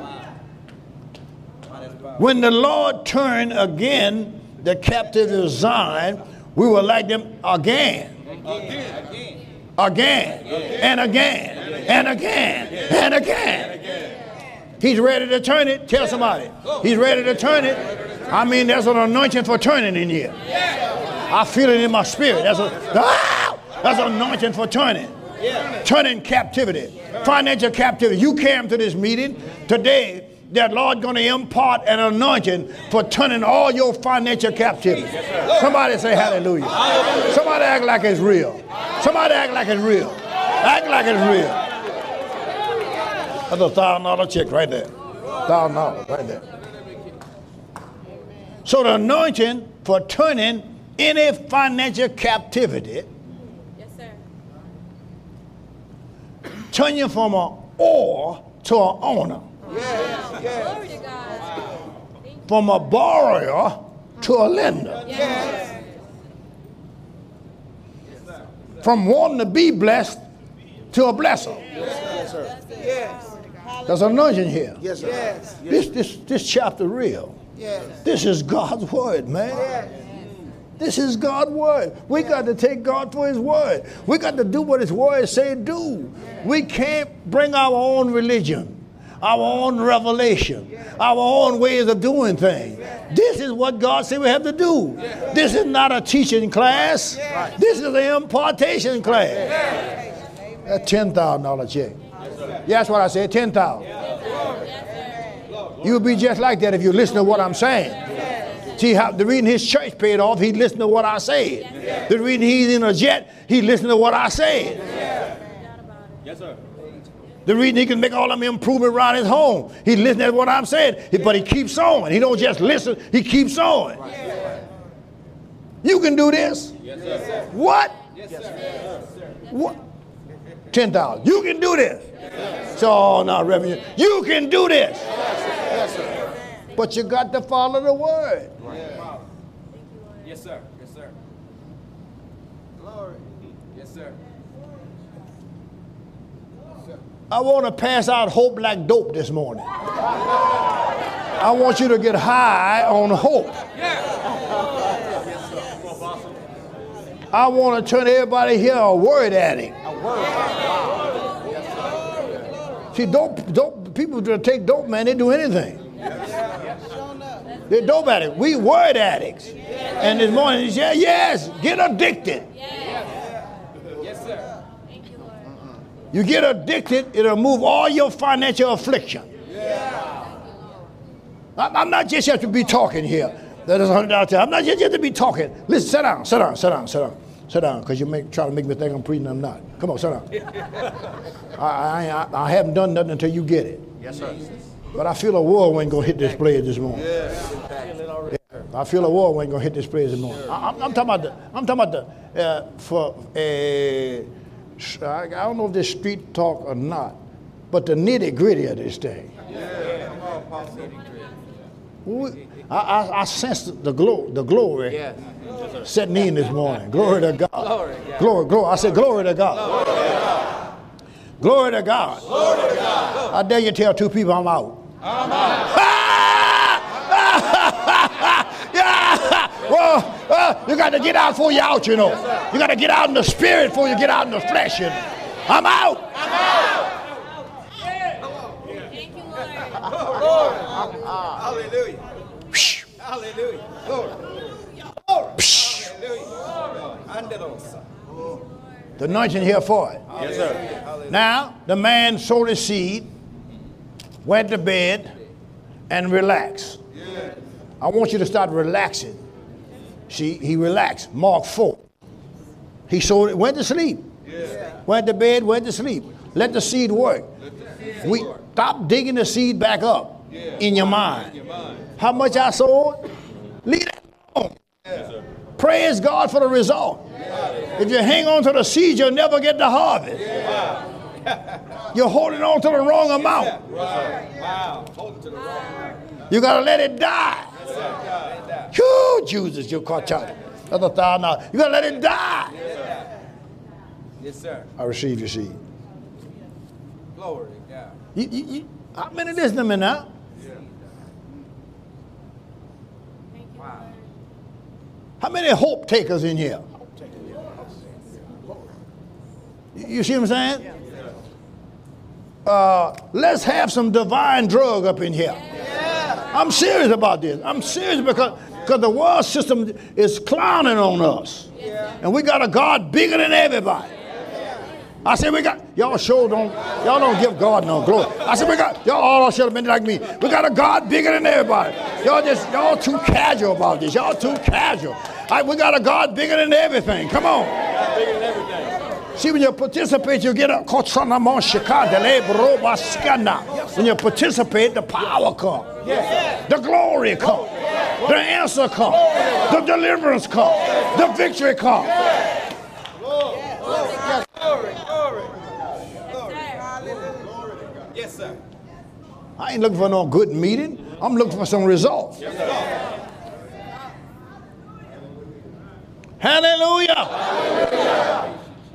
[SPEAKER 1] When the Lord turned again the captives of Zion, we were like them again.
[SPEAKER 3] Again.
[SPEAKER 1] Again. And again. And again. And again. He's ready to turn it. Tell somebody. He's ready to turn it. I mean, there's an anointing for turning in here. I feel it in my spirit. There's a, ah, there's an anointing for turning. Turning captivity. Financial captivity. You came to this meeting today. That Lord going to impart an anointing for turning all your financial captivity. Somebody say hallelujah. Hallelujah. Somebody act like it's real. Somebody act like it's real. Act like it's real. That's a thousand dollar check right there. Thousand dollars right there. So the anointing for turning any financial captivity,
[SPEAKER 5] Yes, sir.
[SPEAKER 1] turn you from an owner to an owner.
[SPEAKER 2] Yes, yes.
[SPEAKER 5] Glory to God. Thank you.
[SPEAKER 1] From a borrower to a lender.
[SPEAKER 5] Yes.
[SPEAKER 1] From wanting to be blessed to a blesser.
[SPEAKER 2] Yes, sir. Yes.
[SPEAKER 1] There's an anointing here.
[SPEAKER 2] Yes, sir. Yes.
[SPEAKER 1] This, this, this chapter real.
[SPEAKER 2] Yes.
[SPEAKER 1] This is God's word, man.
[SPEAKER 2] Yes.
[SPEAKER 1] This is God's word. We got to take God for his word. We got to do what his word say do. We can't bring our own religion, our own revelation, our own ways of doing things. This is what God said we have to do. This is not a teaching class. This is an impartation class. That's ten thousand dollar check. Yeah, that's what I said, ten thousand. You'll be just like that if you listen to what I'm saying. See how the reason his church paid off, he listened to what I said. The reason he's in a jet, he listened to what I said.
[SPEAKER 3] Yes, sir.
[SPEAKER 1] The reason he can make all them improvements around his home, he listens to what I'm saying, but he keeps on. He don't just listen, he keeps on. You can do this.
[SPEAKER 3] Yes, sir.
[SPEAKER 1] What?
[SPEAKER 3] Yes, sir.
[SPEAKER 1] What? ten thousand. You can do this. So, now, Reverend, you can do this. But you got to follow the word.
[SPEAKER 3] Yes, sir. Yes, sir.
[SPEAKER 2] Glory.
[SPEAKER 3] Yes, sir.
[SPEAKER 1] I want to pass out hope like dope this morning. I want you to get high on hope. I want to turn everybody here a word addict. See, dope, dope, people that take dope, man, they do anything. They're dope addicts. We word addicts. And this morning, he said, yes, get addicted.
[SPEAKER 3] Yes, sir.
[SPEAKER 5] Thank you, Lord.
[SPEAKER 1] You get addicted, it'll remove all your financial affliction. I'm I'm not just here to be talking here. That is one hundred out there. I'm not just here to be talking. Listen, sit down, sit down, sit down, sit down. Sit down, because you make try to make me think I'm preaching, I'm not. Come on, sit down. I, I, I, I haven't done nothing until you get it.
[SPEAKER 3] Yes, sir.
[SPEAKER 1] But I feel a whirlwind going to hit this place this morning. Yeah, I feel a whirlwind going to hit this place this morning. I, I'm, I'm talking about the, I'm talking about the, uh, for, uh, I, I don't know if this street talk or not, but the nitty gritty of this thing. We, I, I, I sense the glory, the glory
[SPEAKER 3] Yes.
[SPEAKER 1] setting in this morning. Glory to God.
[SPEAKER 3] Glory to God.
[SPEAKER 1] Glory, glory. I said glory to God. Glory to God.
[SPEAKER 4] Glory to God.
[SPEAKER 1] I dare you tell two people I'm out.
[SPEAKER 4] I'm out.
[SPEAKER 1] Yeah. Well, uh, you got to get out before you're out, you know. You got to get out in the spirit before you get out in the flesh. And I'm out.
[SPEAKER 4] I'm out.
[SPEAKER 5] Thank you, Lord.
[SPEAKER 4] Hallelujah. Hallelujah. Glory. Hallelujah.
[SPEAKER 1] The anointing here for it.
[SPEAKER 3] Yes, sir.
[SPEAKER 1] Now, the man sowed his seed, went to bed, and relaxed. I want you to start relaxing. See, he relaxed. Mark four. He sowed it, went to sleep. Went to bed, went to sleep. Let the seed work. We stop digging the seed back up in your mind. How much I sowed? Leave it alone. Praise God for the result. If you hang on to the seed, you'll never get the harvest. You're holding on to the wrong amount.
[SPEAKER 4] Wow. Hold to the right.
[SPEAKER 1] You got to let it die. Whew, Jesus, you caught out. That's a thousand dollars. You got to let it die.
[SPEAKER 3] Yes, sir.
[SPEAKER 1] I receive your seed.
[SPEAKER 4] Glory to God.
[SPEAKER 1] You, you, you, how many listening to me now?
[SPEAKER 5] Thank you, Lord.
[SPEAKER 1] How many hope takers in here? You, you see what I'm saying? Uh, let's have some divine drug up in here. I'm serious about this. I'm serious because because the world system is clowning on us. And we got a God bigger than everybody. I said we got, y'all sure don't, y'all don't give God no glory. I said we got, y'all all should have been like me. We got a God bigger than everybody. Y'all just, y'all too casual about this. Y'all too casual. I, we got a God bigger than everything. Come on.
[SPEAKER 3] Bigger than everything.
[SPEAKER 1] See, when you participate, you get a, when you participate, the power comes. The glory comes. The answer comes. The deliverance comes. The victory comes.
[SPEAKER 4] Glory, glory.
[SPEAKER 5] Yes, sir.
[SPEAKER 4] Yes, sir.
[SPEAKER 1] I ain't looking for no good meeting. I'm looking for some results. Hallelujah. Hallelujah.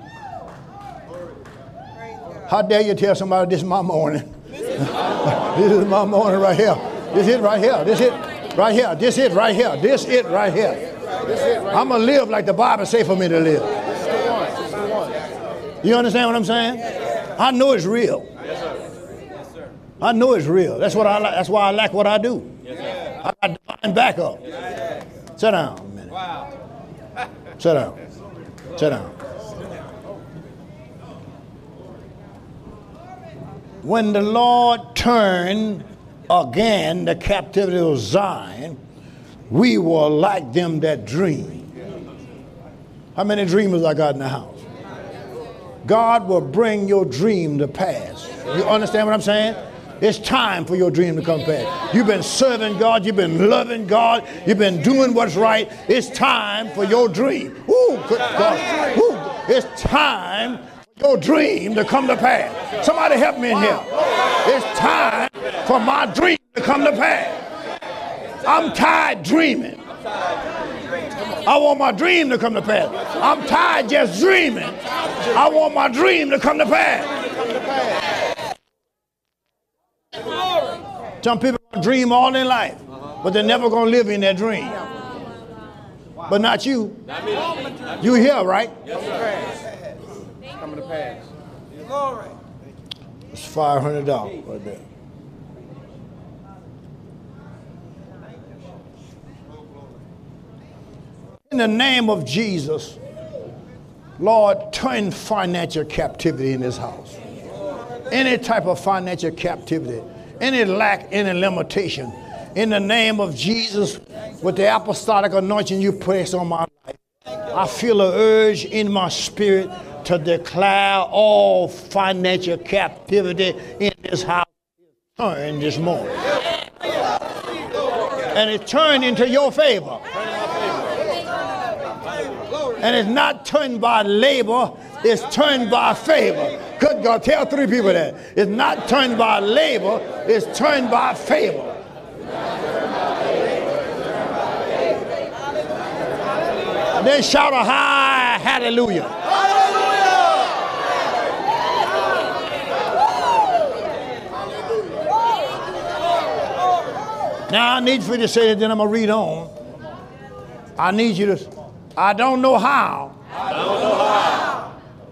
[SPEAKER 1] How dare you tell somebody this is my morning? This is my morning right here. This is right here. This is right here. This is right here. This is right here. I'm going to live like the Bible say for me to live. You understand what I'm saying? I know it's real. I know it's real. That's what I like. That's why I like what I do. I got divine backup. Sit down a minute.
[SPEAKER 4] Wow.
[SPEAKER 1] Sit down. Sit down. When the Lord turned again the captivity of Zion, we were like them that dream. How many dreamers I got in the house? God will bring your dream to pass. You understand what I'm saying? It's time for your dream to come pass. You've been serving God. You've been loving God. You've been doing what's right. It's time for your dream. Ooh, good God. Ooh, it's time for your dream to come to pass. Somebody help me in here. It's time for my dream to come to pass. I'm tired dreaming. I want my dream to come to pass. I'm tired just dreaming. I want my dream to come to pass. Some people dream all their life, but they're never going to live in their dream. But not you. You here, right?
[SPEAKER 4] Coming to pass. Glory.
[SPEAKER 1] It's five hundred dollars right there. In the name of Jesus, Lord, turn financial captivity in this house. Any type of financial captivity, any lack, any limitation, in the name of Jesus, with the apostolic anointing you place on my life, I feel an urge in my spirit to declare all financial captivity in this house turn this morning. And it turned into your favor. And it's not turned by labor, it's turned by favor. Good God, tell three people that. It's not turned by labor, it's turned by favor. And then shout a high hallelujah. Now I need for you to say that, then I'm going to read on. I need you to, I don't know how.
[SPEAKER 3] I don't know how.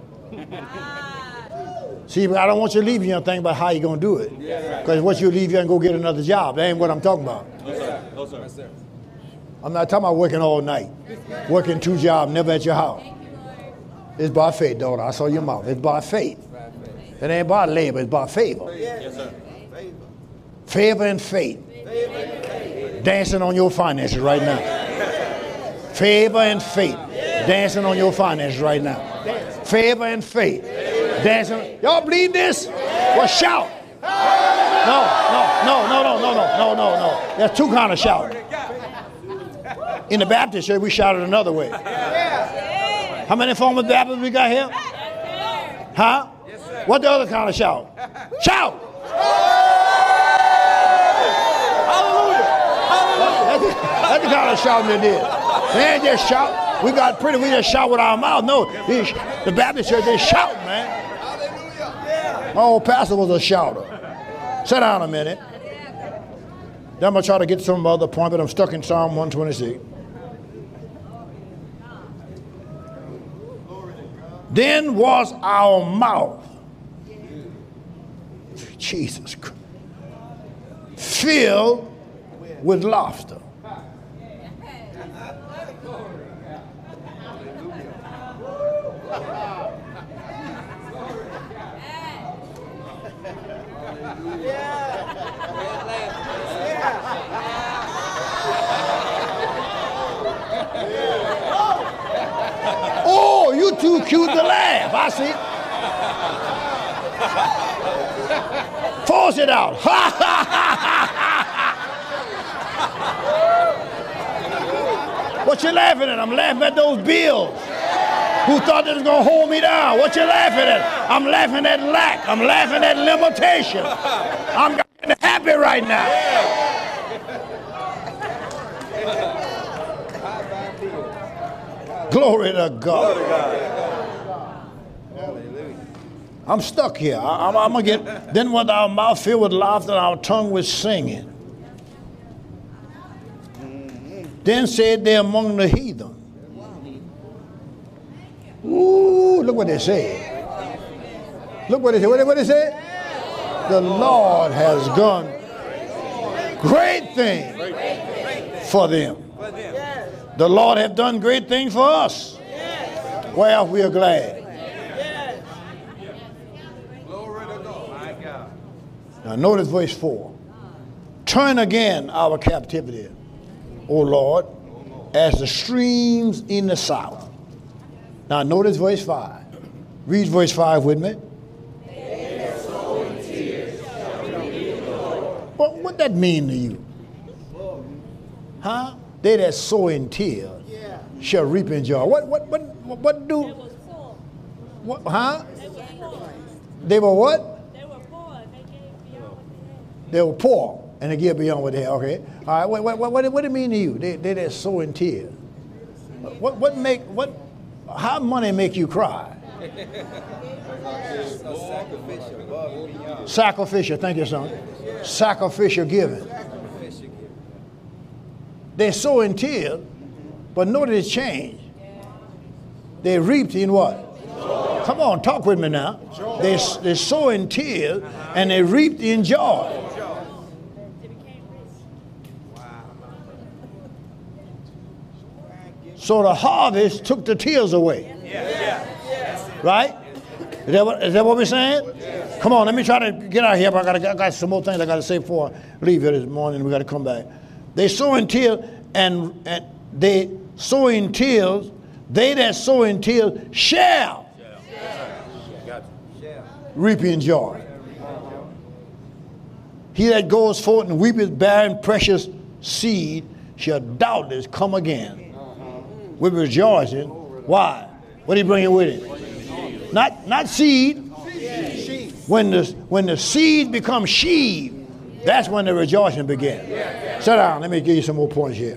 [SPEAKER 1] See, but I don't want you to leave you and think about how you're going to do it. Because once you leave you and go get another job, that ain't what I'm talking about.
[SPEAKER 3] No, sir. No, sir. Yes, sir.
[SPEAKER 1] I'm not talking about working all night. Working two jobs, never at your house. It's by faith, daughter. I saw your mouth. It's by faith. It ain't by labor, it's by favor.
[SPEAKER 3] Yes, sir.
[SPEAKER 1] Favor and faith. Dancing on your finances right now. Favor and faith. Dancing on your finances right now. Favor and faith. Dancing. Y'all believe this? Well, shout. No, no, no, no, no, no, no, no, no, no. There's two kinds of shouting. In the Baptist church, we shouted another way. How many former Baptists we got here? Huh? What the other kind of shout? Shout! That's the kind of shouting they did. They ain't just shout. We got pretty, we just shout with our mouth. No, the Baptist church, they shout, man. My old pastor was a shouter. Sit down a minute. Then I'm going to try to get to some other point, but I'm stuck in Psalm one twenty-six. Then was our mouth, Jesus Christ, filled with laughter. Oh, you too cute to laugh. I see. Force it out. What you laughing at? I'm laughing at those bills who thought they was going to hold me down. What you laughing at? I'm laughing at lack. I'm laughing at limitation. I'm happy right now. Glory to God. I'm stuck here. I, I'm, I'm going to get, then with our mouth filled with laughter and our tongue with singing. Then said they among the heathen. Ooh, look what they said. Look what they said. What they, what they said? The Lord has done great things for them. The Lord has done great things for us. Well, we are glad. Now notice verse four. Turn again our captivity, O Lord, as the streams in the south. Now notice verse five. Read verse five with me. But what that mean to you? Huh? They that sow in tears shall reap in joy. What what what what do? What, huh? They were what? They were poor and they gave beyond what they had. Okay. All right. What what what what, what it mean to you? They they that sow in tears. What what make what? How money make you cry? Sacrificial. Thank you, son. Sacrificial giving. They sow in tears, but notice it changed. They reaped in what? Come on, talk with me now. They, they sow in tears and they reap in joy. So the harvest took the tears away. Right? Is that what, is that what we're saying? Come on, let me try to get out of here. But I got, I got some more things I got to say before I leave here this morning. We got to come back. They sow in tears and, and they sow in tears. They that sow in tears shall reap in joy. He that goes forth and weepeth barren precious seed shall doubtless come again with rejoicing. Why? What did he bring it with him? Not not seed. When the when the seed becomes sheave, that's when the rejoicing begins. Sit down. Let me give you some more points here.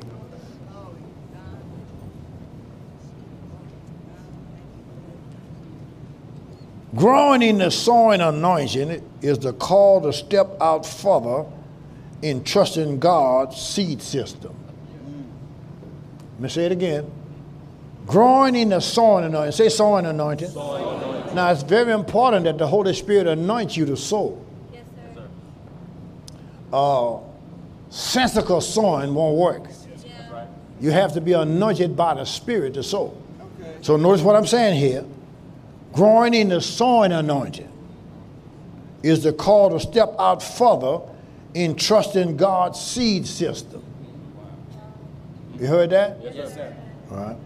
[SPEAKER 1] Growing in the sowing anointing is the call to step out further in trusting God's seed system. Let me say it again. Growing in the sowing anointing. Say sowing anointing. Sowing anointing. Now it's very important that the Holy Spirit anoints you to sow.
[SPEAKER 5] Yes, sir.
[SPEAKER 1] Uh, sensical sowing won't work.
[SPEAKER 5] Yeah.
[SPEAKER 1] You have to be anointed by the Spirit to sow. Okay. So notice what I'm saying here. Growing in the sowing anointing is the call to step out further in trusting God's seed system. You heard that?
[SPEAKER 4] Yes, sir.
[SPEAKER 1] All right.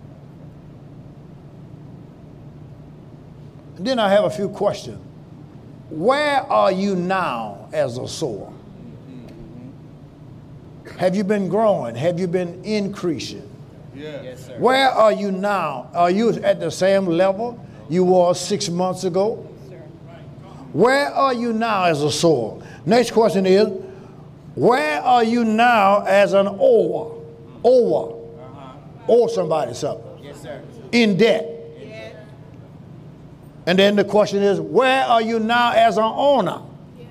[SPEAKER 1] And then I have a few questions. Where are you now as a sower? Have you been growing? Have you been increasing?
[SPEAKER 4] Yeah. Yes, sir.
[SPEAKER 1] Where are you now? Are you at the same level you were six months ago? Where are you now as a sower? Next question is, where are you now as an ower? Ower. Uh-huh. Owe somebody something.
[SPEAKER 4] Yes, sir.
[SPEAKER 1] In debt.
[SPEAKER 5] Yeah.
[SPEAKER 1] And then the question is, where are you now as an owner?
[SPEAKER 5] Yeah.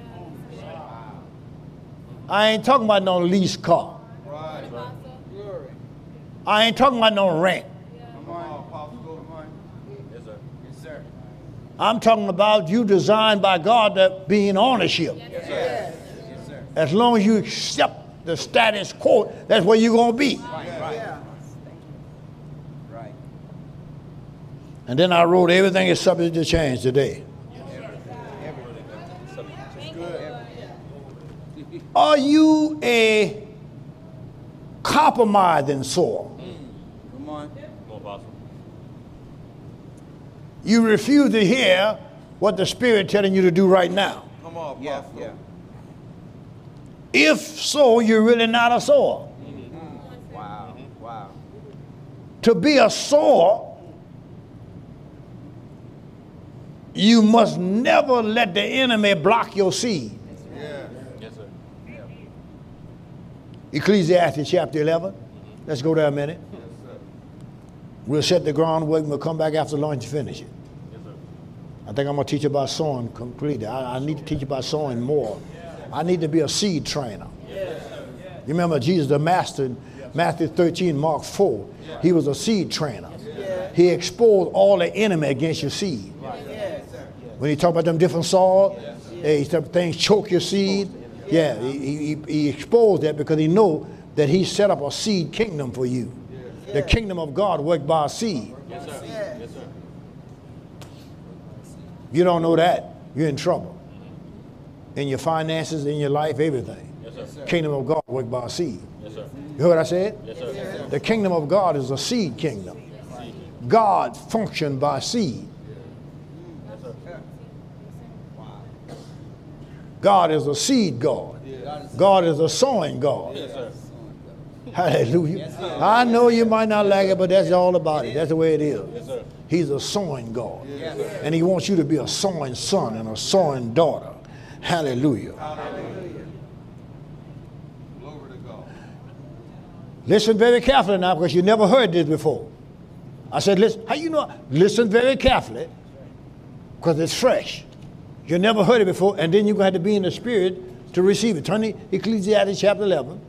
[SPEAKER 1] I ain't talking about no lease car.
[SPEAKER 4] Right. Glory.
[SPEAKER 1] I ain't talking about no rent.
[SPEAKER 4] Come on, Apostle. Go to mine. Yes, sir. Yes, sir.
[SPEAKER 1] I'm talking about you designed by God to be in ownership.
[SPEAKER 4] Yes, sir. Yes, sir.
[SPEAKER 1] As long as you accept the status quo, that's where you're going to be.
[SPEAKER 4] Right, right. Right.
[SPEAKER 1] And then I wrote, everything is subject to change today. Are you a compromising sower?
[SPEAKER 4] Come on.
[SPEAKER 1] You refuse to hear what the Spirit telling you to do right now.
[SPEAKER 4] Come on, yeah, yeah.
[SPEAKER 1] If so, you're really not a sower.
[SPEAKER 4] Mm-hmm. Wow, wow.
[SPEAKER 1] To be a sower, you must never let the enemy block your seed.
[SPEAKER 4] Yeah. Yes, sir. Yeah.
[SPEAKER 1] Ecclesiastes chapter eleven. Let's go there a minute.
[SPEAKER 4] Yes, sir.
[SPEAKER 1] We'll set the groundwork and we'll come back after lunch and finish it.
[SPEAKER 4] Yes, sir.
[SPEAKER 1] I think I'm going to teach about sowing completely. I, I need to teach about sowing more. I need to be a seed trainer. You remember Jesus, the master, in Matthew thirteen, Mark four. He was a seed trainer. He exposed all the enemy against your seed. When he talked about them different soils, hey, some things choke your seed. Yeah, he, he, he exposed that because he know that he set up a seed kingdom for you. The kingdom of God worked by a seed.
[SPEAKER 4] Yes, sir. Yes, sir.
[SPEAKER 1] If you don't know that, you're in trouble. In your finances, in your life, everything.
[SPEAKER 4] Yes, sir.
[SPEAKER 1] Kingdom of God worked by a seed.
[SPEAKER 4] Yes, sir.
[SPEAKER 1] You heard what I said?
[SPEAKER 4] Yes, sir. Yes, sir.
[SPEAKER 1] The kingdom of God is a seed kingdom. God functioned by seed.
[SPEAKER 4] Yes, sir.
[SPEAKER 1] God is a seed God. God is a sowing God.
[SPEAKER 4] Yes, sir.
[SPEAKER 1] Hallelujah. I know you might not like it, but that's all about it. That's the way it is.
[SPEAKER 4] Yes, sir.
[SPEAKER 1] He's a sowing God.
[SPEAKER 4] Yes, sir.
[SPEAKER 1] And he wants you to be a sowing son and a sowing daughter. Hallelujah.
[SPEAKER 4] Hallelujah. Glory to God.
[SPEAKER 1] Listen very carefully now, because you never heard this before. I said, listen, how you know? Listen very carefully, because it's fresh. You never heard it before, and then you're going to have to be in the spirit to receive it. Turn to Ecclesiastes chapter eleven.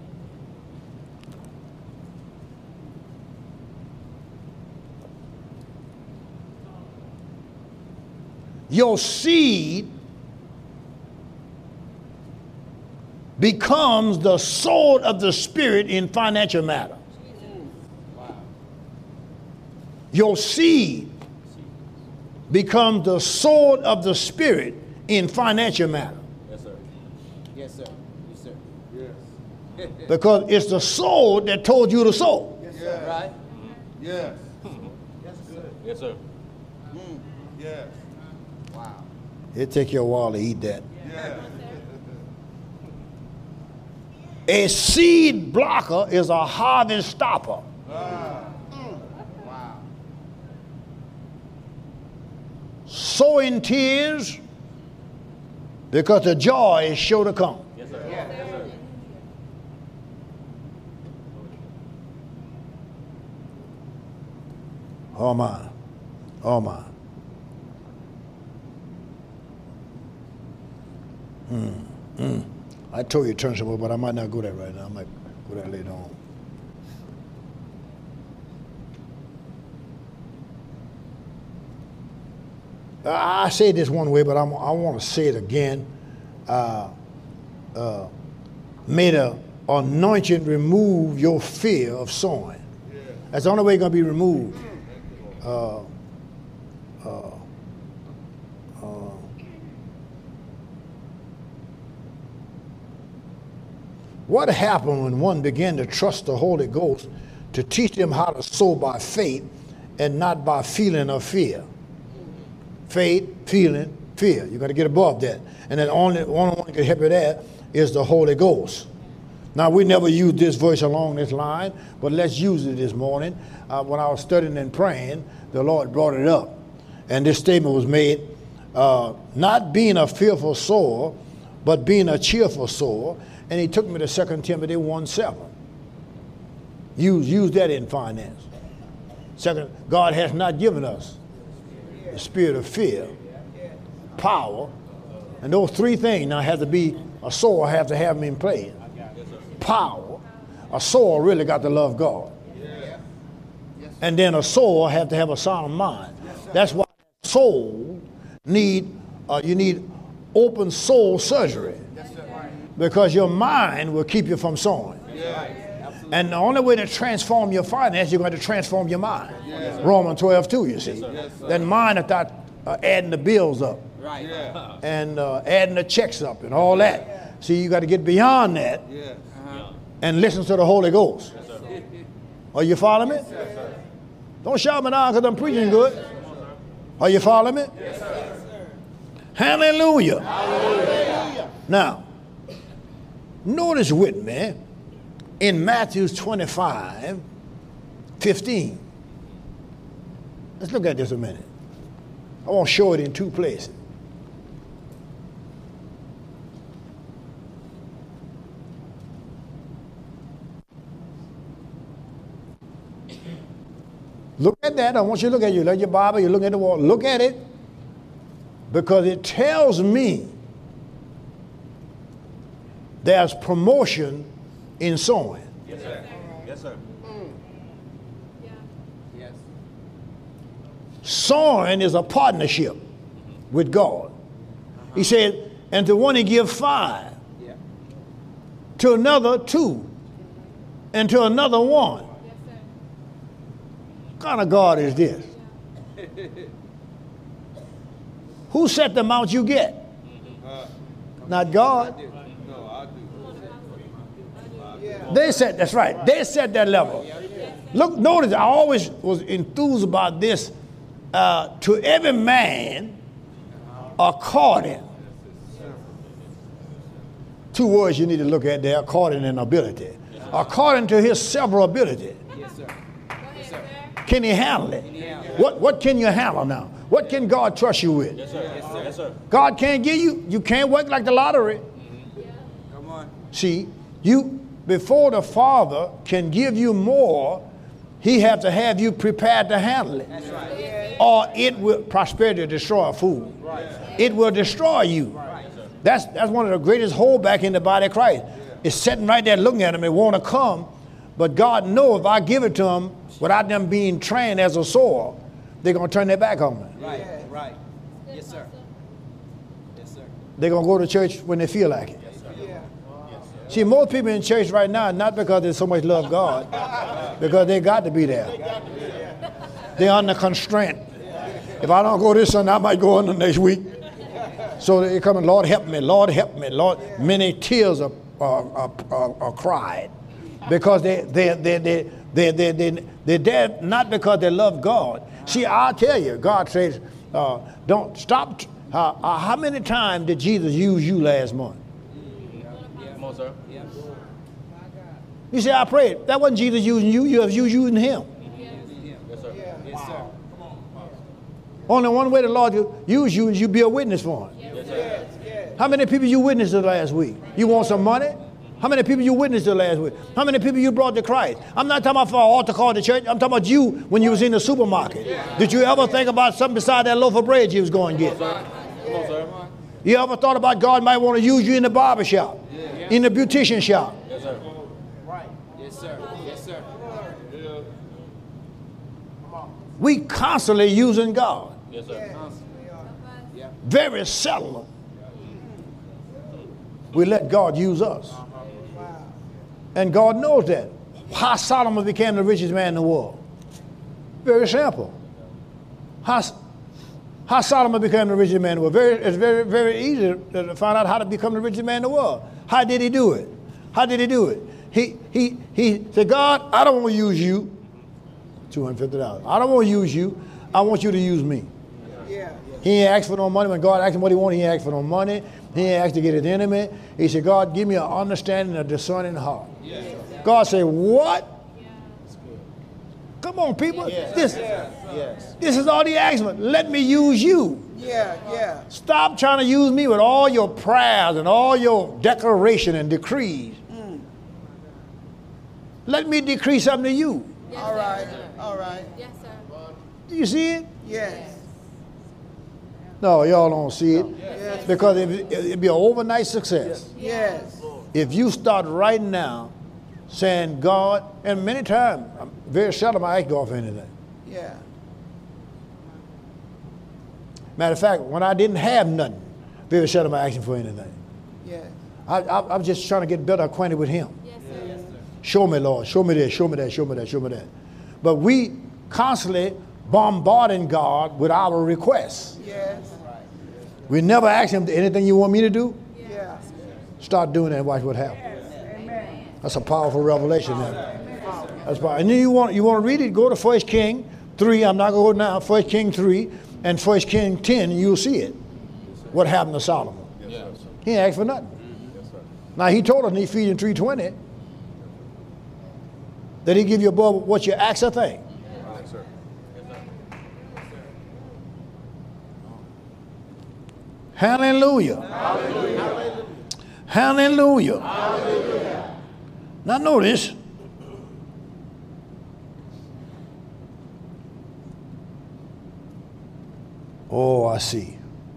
[SPEAKER 1] your seed becomes the sword of the Spirit in financial matter. Your seed becomes the sword of the Spirit in financial matter.
[SPEAKER 3] Yes, sir.
[SPEAKER 2] Yes, sir. Yes, sir.
[SPEAKER 4] Yes.
[SPEAKER 1] Because it's the sword that told you to sow.
[SPEAKER 4] Yes.
[SPEAKER 2] Right?
[SPEAKER 4] Yes.
[SPEAKER 3] Yes, sir.
[SPEAKER 4] Yes.
[SPEAKER 2] Wow.
[SPEAKER 1] It'll take you a while to eat that.
[SPEAKER 4] Yes.
[SPEAKER 1] A seed blocker is a harvest stopper.
[SPEAKER 4] Ah.
[SPEAKER 2] Wow.
[SPEAKER 1] Sowing tears because the joy is sure to come.
[SPEAKER 3] Yes, sir.
[SPEAKER 2] Yeah.
[SPEAKER 3] Yes, sir.
[SPEAKER 1] Oh my. Oh my. Hmm. Hmm. I told you to turn somewhere, but I might not go there right now. I might go there later on. I I say this one way, but I'm, I want to say it again. Uh, uh, may the anointing remove your fear of sowing. That's the only way it's going to be removed. Uh, uh, uh, what happened when one began to trust the Holy Ghost to teach them how to sow by faith and not by feeling of fear? Faith, feeling, fear. You got to get above that. And then only one one can help you there is the Holy Ghost. Now, we never used this verse along this line, but let's use it this morning. Uh, when I was studying and praying, the Lord brought it up. And this statement was made, uh, not being a fearful sower, but being a cheerful sower. And he took me to Second Timothy one seven. Use, use that in finance. Second, God has not given us the spirit of fear, power, and those three things now have to be, a sower have to have them in place. Power, a sower really got to love God. And then a sower have to have a sound mind. That's why soul need, uh, you need open soul surgery. Because your mind will keep you from sowing. And the only way to transform your finance, you're going to transform your mind. Romans twelve two, you see. That mind is not uh, adding the bills up.
[SPEAKER 2] Right.
[SPEAKER 1] And uh, adding the checks up and all that. See, you got to get beyond that and listen to the Holy Ghost. Are you following me? Don't shout me down because I'm preaching good. Are you following me? Hallelujah. Hallelujah. Now, notice with me in Matthew twenty-five, fifteen. Let's look at this a minute. I want to show it in two places. Look at that. I want you to look at it. You look at your Bible, you look at the wall. Look at it. Because it tells me there's promotion in sowing.
[SPEAKER 3] Yes, sir. Yes, sir.
[SPEAKER 2] Yes.
[SPEAKER 1] Sowing is a partnership with God. He said, and to one he give five,
[SPEAKER 2] Yeah.
[SPEAKER 1] to another two, and to another one. What kind of God is this? Who set the amount you get? Not God.
[SPEAKER 4] No, I do.
[SPEAKER 1] They set, that's right. They set that level. Look, notice I always was enthused about this. Uh, to every man according. Two words you need to look at there, according and ability. According to his several ability.
[SPEAKER 2] Yes, sir. Yes, sir.
[SPEAKER 1] Can he handle it? What, what can you handle now? What can God trust you with?
[SPEAKER 3] Yes, sir. Yes, sir. Yes, sir.
[SPEAKER 1] God can't give you, you can't work like the lottery.
[SPEAKER 2] Come on.
[SPEAKER 1] See, you, before the Father can give you more, he have to have you prepared to handle it.
[SPEAKER 2] That's right.
[SPEAKER 1] Or it will, prosperity destroy a fool.
[SPEAKER 2] Right.
[SPEAKER 1] It will destroy you. That's, that's one of the greatest holdback in the body of Christ. It's sitting right there looking at him and want to come, but God knows if I give it to them without them being trained as a sower, they're going to turn their back on me.
[SPEAKER 2] Right. Right. Yes, sir.
[SPEAKER 1] they're going to go to church when they feel like it. See, most people in church right now, not because they so much love God, because they got to be there. They're under constraint. If I don't go this Sunday, I might go on the next week. So they come and, Lord, help me, Lord, help me, Lord. Many tears are, are, are, are, are cried because they, they, they, they, they, they, they, they're there not because they love God. See, I'll tell you, God says, uh, don't stop. Uh, uh, how many times did Jesus use you last month?
[SPEAKER 3] Come on, sir.
[SPEAKER 1] You say, I prayed. That wasn't Jesus using you. You have you using him.
[SPEAKER 3] Yes, sir.
[SPEAKER 2] Yes, sir.
[SPEAKER 1] Only one way the Lord will use you is you be a witness for him.
[SPEAKER 3] Yes, sir.
[SPEAKER 2] Yes, yes.
[SPEAKER 1] How many people you witnessed to last week? You want some money? How many people you witnessed to last week? How many people you brought to Christ? I'm not talking about for an altar call to church. I'm talking about you when you was in the supermarket. Did you ever think about something beside that loaf of bread you was going to get?
[SPEAKER 3] Come on, sir.
[SPEAKER 1] You ever thought about God might want to use you in the barber shop, in the beautician shop?
[SPEAKER 3] Yes, sir.
[SPEAKER 2] Right. Yes, sir. Yes, sir.
[SPEAKER 1] We constantly using God.
[SPEAKER 3] Yes, sir.
[SPEAKER 1] Very seldom we let God use us. And God knows that. How Solomon became the richest man in the world? Very simple. How, how Solomon became the richest man in the world? Very, it's very, very easy to find out how to become the richest man in the world. How did he do it? How did he do it? He, he, he said, God, I don't want to use you. two hundred fifty dollars. I don't want to use you. I want you to use me.
[SPEAKER 2] Yeah.
[SPEAKER 1] He ain't asked for no money. When God asked him what he wanted, he ain't asked for no money. He ain't asked to get his enemy. He said, God, give me an understanding, a discerning heart. Yes. God said, what? Come on, people.
[SPEAKER 2] Yes.
[SPEAKER 1] This,
[SPEAKER 2] Yes.
[SPEAKER 1] this is all he asked for. Let me use you.
[SPEAKER 2] Yeah, yeah.
[SPEAKER 1] Stop trying to use me with all your prayers and all your declaration and decrees.
[SPEAKER 2] Mm.
[SPEAKER 1] Let me decree something to you.
[SPEAKER 5] Yes,
[SPEAKER 2] All
[SPEAKER 5] sir.
[SPEAKER 2] right. All right.
[SPEAKER 5] Yes, sir.
[SPEAKER 1] Do you see it?
[SPEAKER 2] Yes.
[SPEAKER 1] No, y'all don't see it.
[SPEAKER 2] Yes.
[SPEAKER 1] Because it, it'd be an overnight success.
[SPEAKER 2] Yes.
[SPEAKER 1] If you start right now saying, God, and many times, very seldom I ask God for anything.
[SPEAKER 2] Yeah.
[SPEAKER 1] Matter of fact, when I didn't have nothing, very seldom I asked him for anything.
[SPEAKER 2] Yes.
[SPEAKER 1] I, I, I'm just trying to get better acquainted with him.
[SPEAKER 5] Yes, sir.
[SPEAKER 1] Show me, Lord. Show me this, show me that, show me that, show me that. But we constantly bombarding God with our requests.
[SPEAKER 2] Yes.
[SPEAKER 1] We never ask him, anything you want me to do?
[SPEAKER 2] Yeah.
[SPEAKER 1] Start doing that and watch what happens.
[SPEAKER 2] Amen.
[SPEAKER 1] That's a powerful revelation there. That's powerful. And then you want you want to read it, go to First King three. I'm not going to go now. First King three and First King ten, and you'll see it. What happened to Solomon.
[SPEAKER 3] Yes, sir.
[SPEAKER 1] He ain't asked for nothing.
[SPEAKER 3] Yes, sir.
[SPEAKER 1] Now, he told us in Ephesians three twenty that he give you above what you ask or think.
[SPEAKER 3] Yes, sir. Yes, sir.
[SPEAKER 1] Hallelujah. Hallelujah. Hallelujah. Hallelujah. Now notice, oh, I see.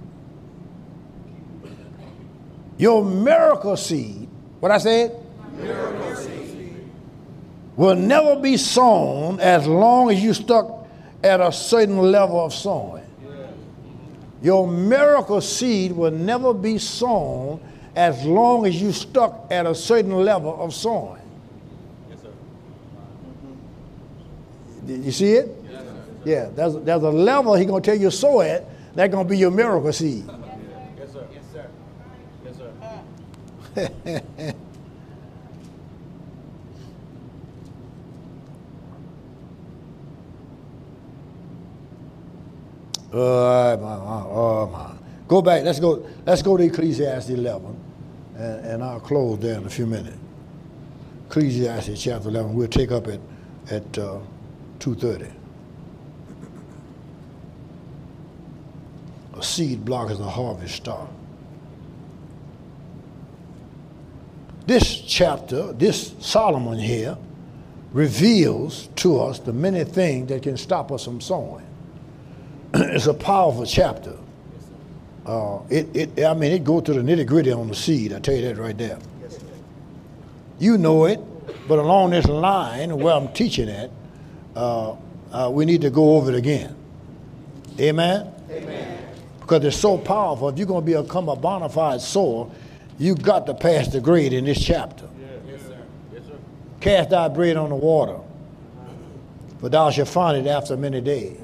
[SPEAKER 1] Your miracle seed, what I said? Miracle seed. Will never be sown as long as you stuck at a certain level of sowing. Your miracle seed will never be sown as long as you stuck at a certain level of sowing.
[SPEAKER 3] Yes, sir.
[SPEAKER 1] Did you see it?
[SPEAKER 3] Yes, sir.
[SPEAKER 1] Yeah, there's, there's a level he's going to tell you to sow at. That's going to be your miracle seed.
[SPEAKER 3] Yes, sir. Yes, sir. Yes, sir.
[SPEAKER 1] Oh, my, oh, my. Go back. Let's go. Let's go to Ecclesiastes eleven, and, and I'll close there in a few minutes. Ecclesiastes chapter eleven. We'll take up at at uh, two thirty. A seed block is a harvest star. This chapter, this Solomon here, reveals to us the many things that can stop us from sowing. It's a powerful chapter. Uh, it, it, I mean, it goes to the nitty gritty on the seed. I tell you that right there. You know it, but along this line where I'm teaching at, uh, uh, we need to go over it again. Amen?
[SPEAKER 2] Amen.
[SPEAKER 1] because it's so powerful. If you're going to become a bona fide sower, you got to pass the grade in this chapter.
[SPEAKER 3] Yes, sir. Yes, sir.
[SPEAKER 1] Cast thy bread on the water, for thou shalt find it after many days.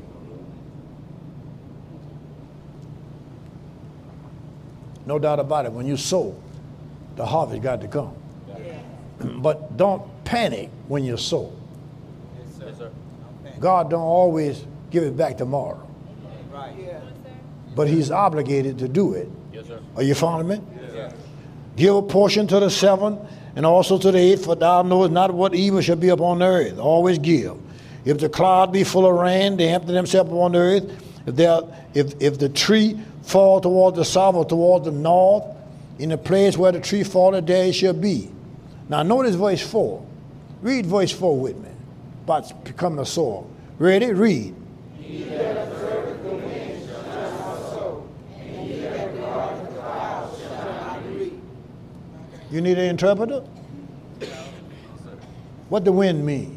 [SPEAKER 1] No doubt about it. When you sow, the harvest got to come. But don't panic when you sow.
[SPEAKER 3] Yes, sir.
[SPEAKER 1] God don't always give it back tomorrow.
[SPEAKER 2] Right. Yeah.
[SPEAKER 1] But he's obligated to do it.
[SPEAKER 3] Yes, sir.
[SPEAKER 1] Are you following me?
[SPEAKER 3] Yes.
[SPEAKER 1] Give a portion to the seven and also to the eight, for thou knowest not what evil shall be upon the earth. Always give. If the cloud be full of rain, they empty themselves upon the earth. If, they are, if, if the tree fall toward the south or toward the north, in the place where the tree falleth, there it shall be. Now notice verse four. Read verse four with me about becoming a sower. Ready? Read.
[SPEAKER 2] He that observeth the wind shall not sow, and he that regardeth the clouds shall not reap.
[SPEAKER 1] You need an interpreter? What the wind mean?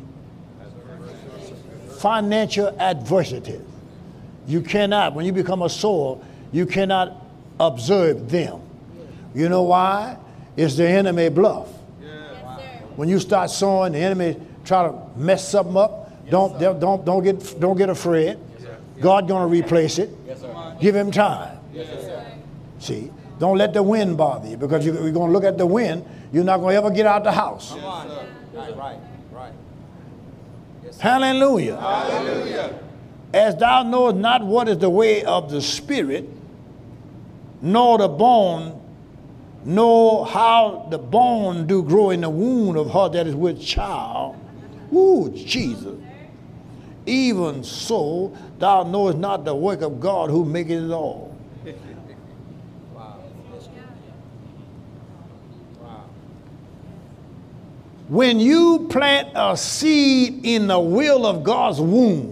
[SPEAKER 1] Financial adversity. You cannot, when you become a sower, you cannot observe them. You know why? It's the enemy bluff.
[SPEAKER 5] Yes, sir.
[SPEAKER 1] When you start sowing, the enemy try to mess something up. Don't don't don't don't get don't get afraid. God gonna replace it.
[SPEAKER 3] Yes, sir.
[SPEAKER 1] Give him time.
[SPEAKER 3] Yes, sir.
[SPEAKER 1] See, don't let the wind bother you, because you, you're gonna look at the wind. You're not gonna ever get out the house.
[SPEAKER 2] Come on. Right, right, right.
[SPEAKER 1] Hallelujah.
[SPEAKER 2] Hallelujah.
[SPEAKER 1] As thou knowest not what is the way of the Spirit, nor the bone, nor how the bone do grow in the womb of her that is with child. Ooh, Jesus. Even so, thou knowest not the work of God who maketh it all.
[SPEAKER 2] Wow. Wow.
[SPEAKER 1] When you plant a seed in the will of God's womb,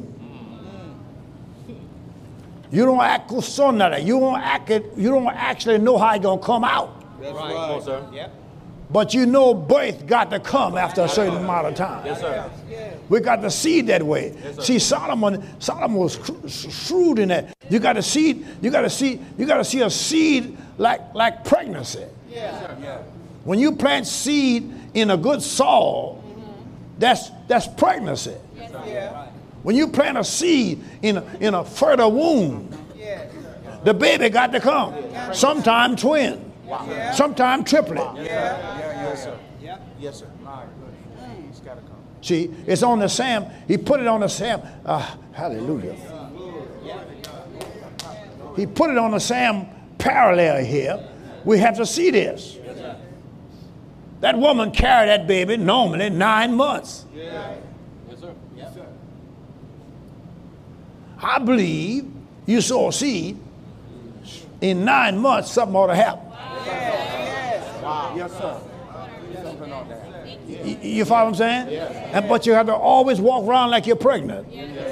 [SPEAKER 1] you don't act son that. You don't act it, you don't actually know how it's gonna come out.
[SPEAKER 3] That's right. Come on, sir.
[SPEAKER 2] Yep.
[SPEAKER 1] But you know birth got to come after a certain amount of time.
[SPEAKER 3] Yes, sir.
[SPEAKER 1] We got to see it that way.
[SPEAKER 3] Yes, sir.
[SPEAKER 1] See, Solomon, Solomon was cr- shrewd in that. You got to see, you got to see, you got to see a seed like like pregnancy.
[SPEAKER 2] Yeah. Yeah.
[SPEAKER 1] When you plant seed in a good soil, that's that's pregnancy.
[SPEAKER 2] Yeah.
[SPEAKER 1] When you plant a seed in a, in a fertile womb,
[SPEAKER 2] Yeah.
[SPEAKER 1] the baby got to come. Sometime twin, sometime triplet.
[SPEAKER 2] Yeah. Yeah. Yes, sir. Yep.
[SPEAKER 4] Yes, sir. My goodness. He's got to come.
[SPEAKER 1] See, it's on the Sam. He put it on the Sam. Uh, hallelujah. He put it on the Sam parallel here. We have to see this. That woman carried that baby normally nine months.
[SPEAKER 3] Yes, sir. Yes, sir.
[SPEAKER 1] I believe you sow a seed, in nine months something ought to happen.
[SPEAKER 4] Wow. Yes, sir. Something on that.
[SPEAKER 1] You, you follow what I'm saying? And, but you have to always walk around like you're pregnant.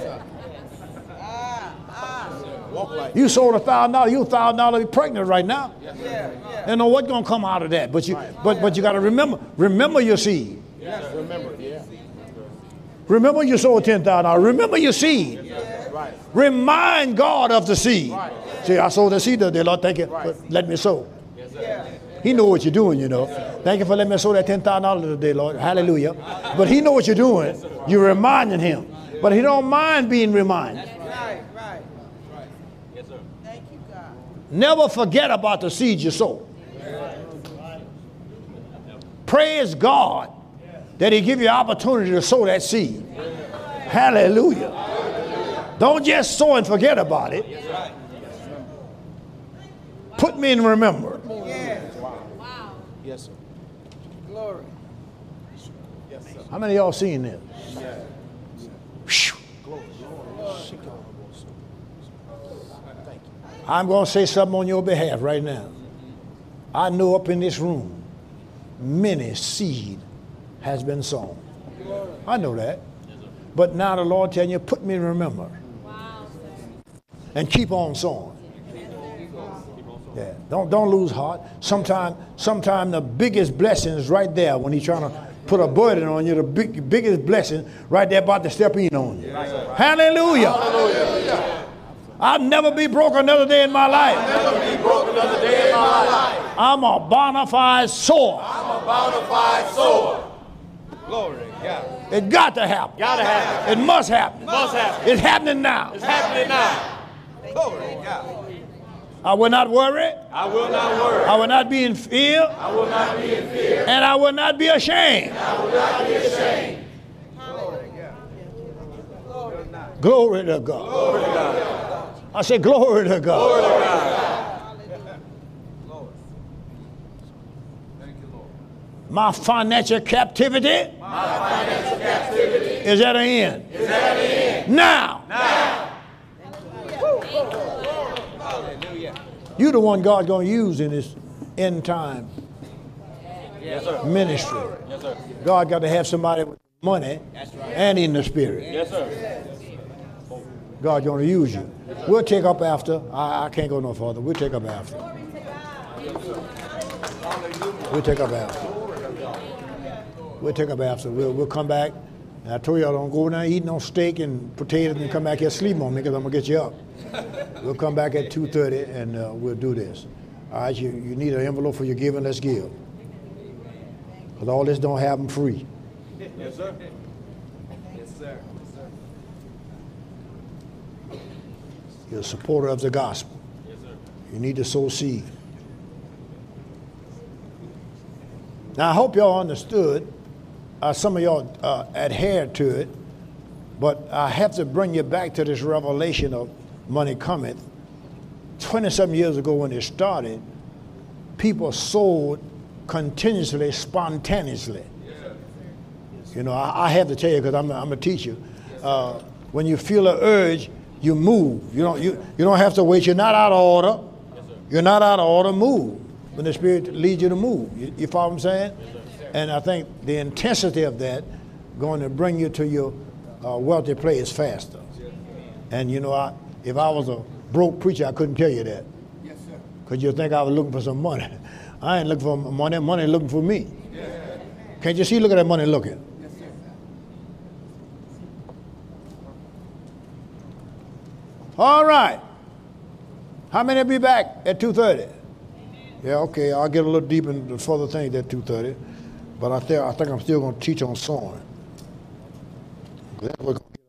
[SPEAKER 4] Walk like
[SPEAKER 1] You sold a thousand dollars, you a thousand dollars pregnant right now.
[SPEAKER 2] Yeah. Yeah.
[SPEAKER 1] You know what's gonna come out of that. But you but but you gotta remember, remember your seed.
[SPEAKER 4] Yes, remember. Yeah.
[SPEAKER 1] Remember you sold ten thousand dollars. Remember your seed.
[SPEAKER 4] Right.
[SPEAKER 1] Remind God of the seed. See, I sold the seed today, Lord, thank you for letting me sow. He know what you're doing, you know. Thank you for letting me sow that ten thousand dollars today, Lord. Hallelujah. But he know what you're doing. You're reminding him. But he don't mind being reminded.
[SPEAKER 2] Right. Right.
[SPEAKER 3] Yes, sir.
[SPEAKER 2] Thank you, God.
[SPEAKER 1] Never forget about the seed you sow. Praise God that he give you opportunity to sow that seed. Hallelujah. Don't just sow and forget about it. Put me in remember.
[SPEAKER 2] Yeah.
[SPEAKER 5] Wow.
[SPEAKER 4] Yes, sir.
[SPEAKER 2] Glory.
[SPEAKER 4] Yes, sir.
[SPEAKER 1] How many of y'all seen this? Phew.
[SPEAKER 4] Thank you.
[SPEAKER 1] I'm going to say something on your behalf right now. I know up in this room, many seed has been sown. I know that. But now the Lord telling you, put me in remember.
[SPEAKER 5] Wow, sir.
[SPEAKER 1] And keep on sowing. Yeah, don't don't lose heart. Sometime, sometime the biggest blessing is right there when he's trying to put a burden on you. The big, biggest blessing right there about to step in on you. Hallelujah. Hallelujah. I'll never be broke another day in my life.
[SPEAKER 3] Never be broke another day in my life.
[SPEAKER 1] I'm a bona fide sower.
[SPEAKER 3] I'm a bona fide sower.
[SPEAKER 4] Glory to God.
[SPEAKER 1] It got to happen.
[SPEAKER 3] Gotta happen.
[SPEAKER 1] It must happen.
[SPEAKER 3] Must happen.
[SPEAKER 1] It's happening now.
[SPEAKER 3] It's happening now.
[SPEAKER 4] Glory to God.
[SPEAKER 1] I will not worry.
[SPEAKER 3] I will not worry.
[SPEAKER 1] I will not be in fear.
[SPEAKER 3] I will not be in fear.
[SPEAKER 1] And I will not be ashamed.
[SPEAKER 3] I will not be ashamed.
[SPEAKER 1] Glory to God.
[SPEAKER 3] Glory to God.
[SPEAKER 1] I say glory to God.
[SPEAKER 3] Glory to God.
[SPEAKER 4] Lord. Thank you, Lord.
[SPEAKER 1] My financial captivity
[SPEAKER 3] My financial captivity
[SPEAKER 1] is at an end.
[SPEAKER 3] is at an end.
[SPEAKER 1] Now,
[SPEAKER 3] Now.
[SPEAKER 4] Hallelujah.
[SPEAKER 1] you're the one God's going to use in this end time
[SPEAKER 3] Yes, sir.
[SPEAKER 1] ministry.
[SPEAKER 3] Yes, sir.
[SPEAKER 1] God got to have somebody with money and in the spirit.
[SPEAKER 3] Yes, sir.
[SPEAKER 1] God's going to use you. We'll take up after. I, I can't go no further. We'll take up after. We'll take up after. We'll take up after. We'll, we'll come back. And I told y'all don't go down eat no steak and potatoes and come back here sleep on me because I'm going to get you up. We'll come back at two thirty and uh, we'll do this. All right, you, you need an envelope for your giving, let's give. Because all this don't happen free.
[SPEAKER 3] Yes, sir.
[SPEAKER 4] Yes, sir.
[SPEAKER 1] You're a supporter of the gospel.
[SPEAKER 3] Yes, sir.
[SPEAKER 1] You need to sow seed. Now, I hope y'all understood. Uh, some of y'all uh, adhered to it. But I have to bring you back to this revelation of money cometh. twenty-seven years ago when it started, people sold continuously, spontaneously. You know, I, I have to tell you because I'm, a- I'm a teacher. Uh, when you feel an urge, you move. You don't, you, you don't have to wait. You're not out of order. You're not out of order. Move. When the Spirit leads you to move. You, you follow what I'm saying? And I think the intensity of that going to bring you to your uh, wealthy place faster. And you know, I, if I was a broke preacher, I couldn't tell you that.
[SPEAKER 4] Yes, sir.
[SPEAKER 1] Because you think I was looking for some money. I ain't looking for money. Money looking for me. Can't you see? Look at that money looking.
[SPEAKER 4] Yes, sir.
[SPEAKER 1] All right. How many will be back at two thirty? Yeah, okay. I'll get a little deep into the further things at two thirty. But I, th- I think I'm still going to teach on sowing. That's what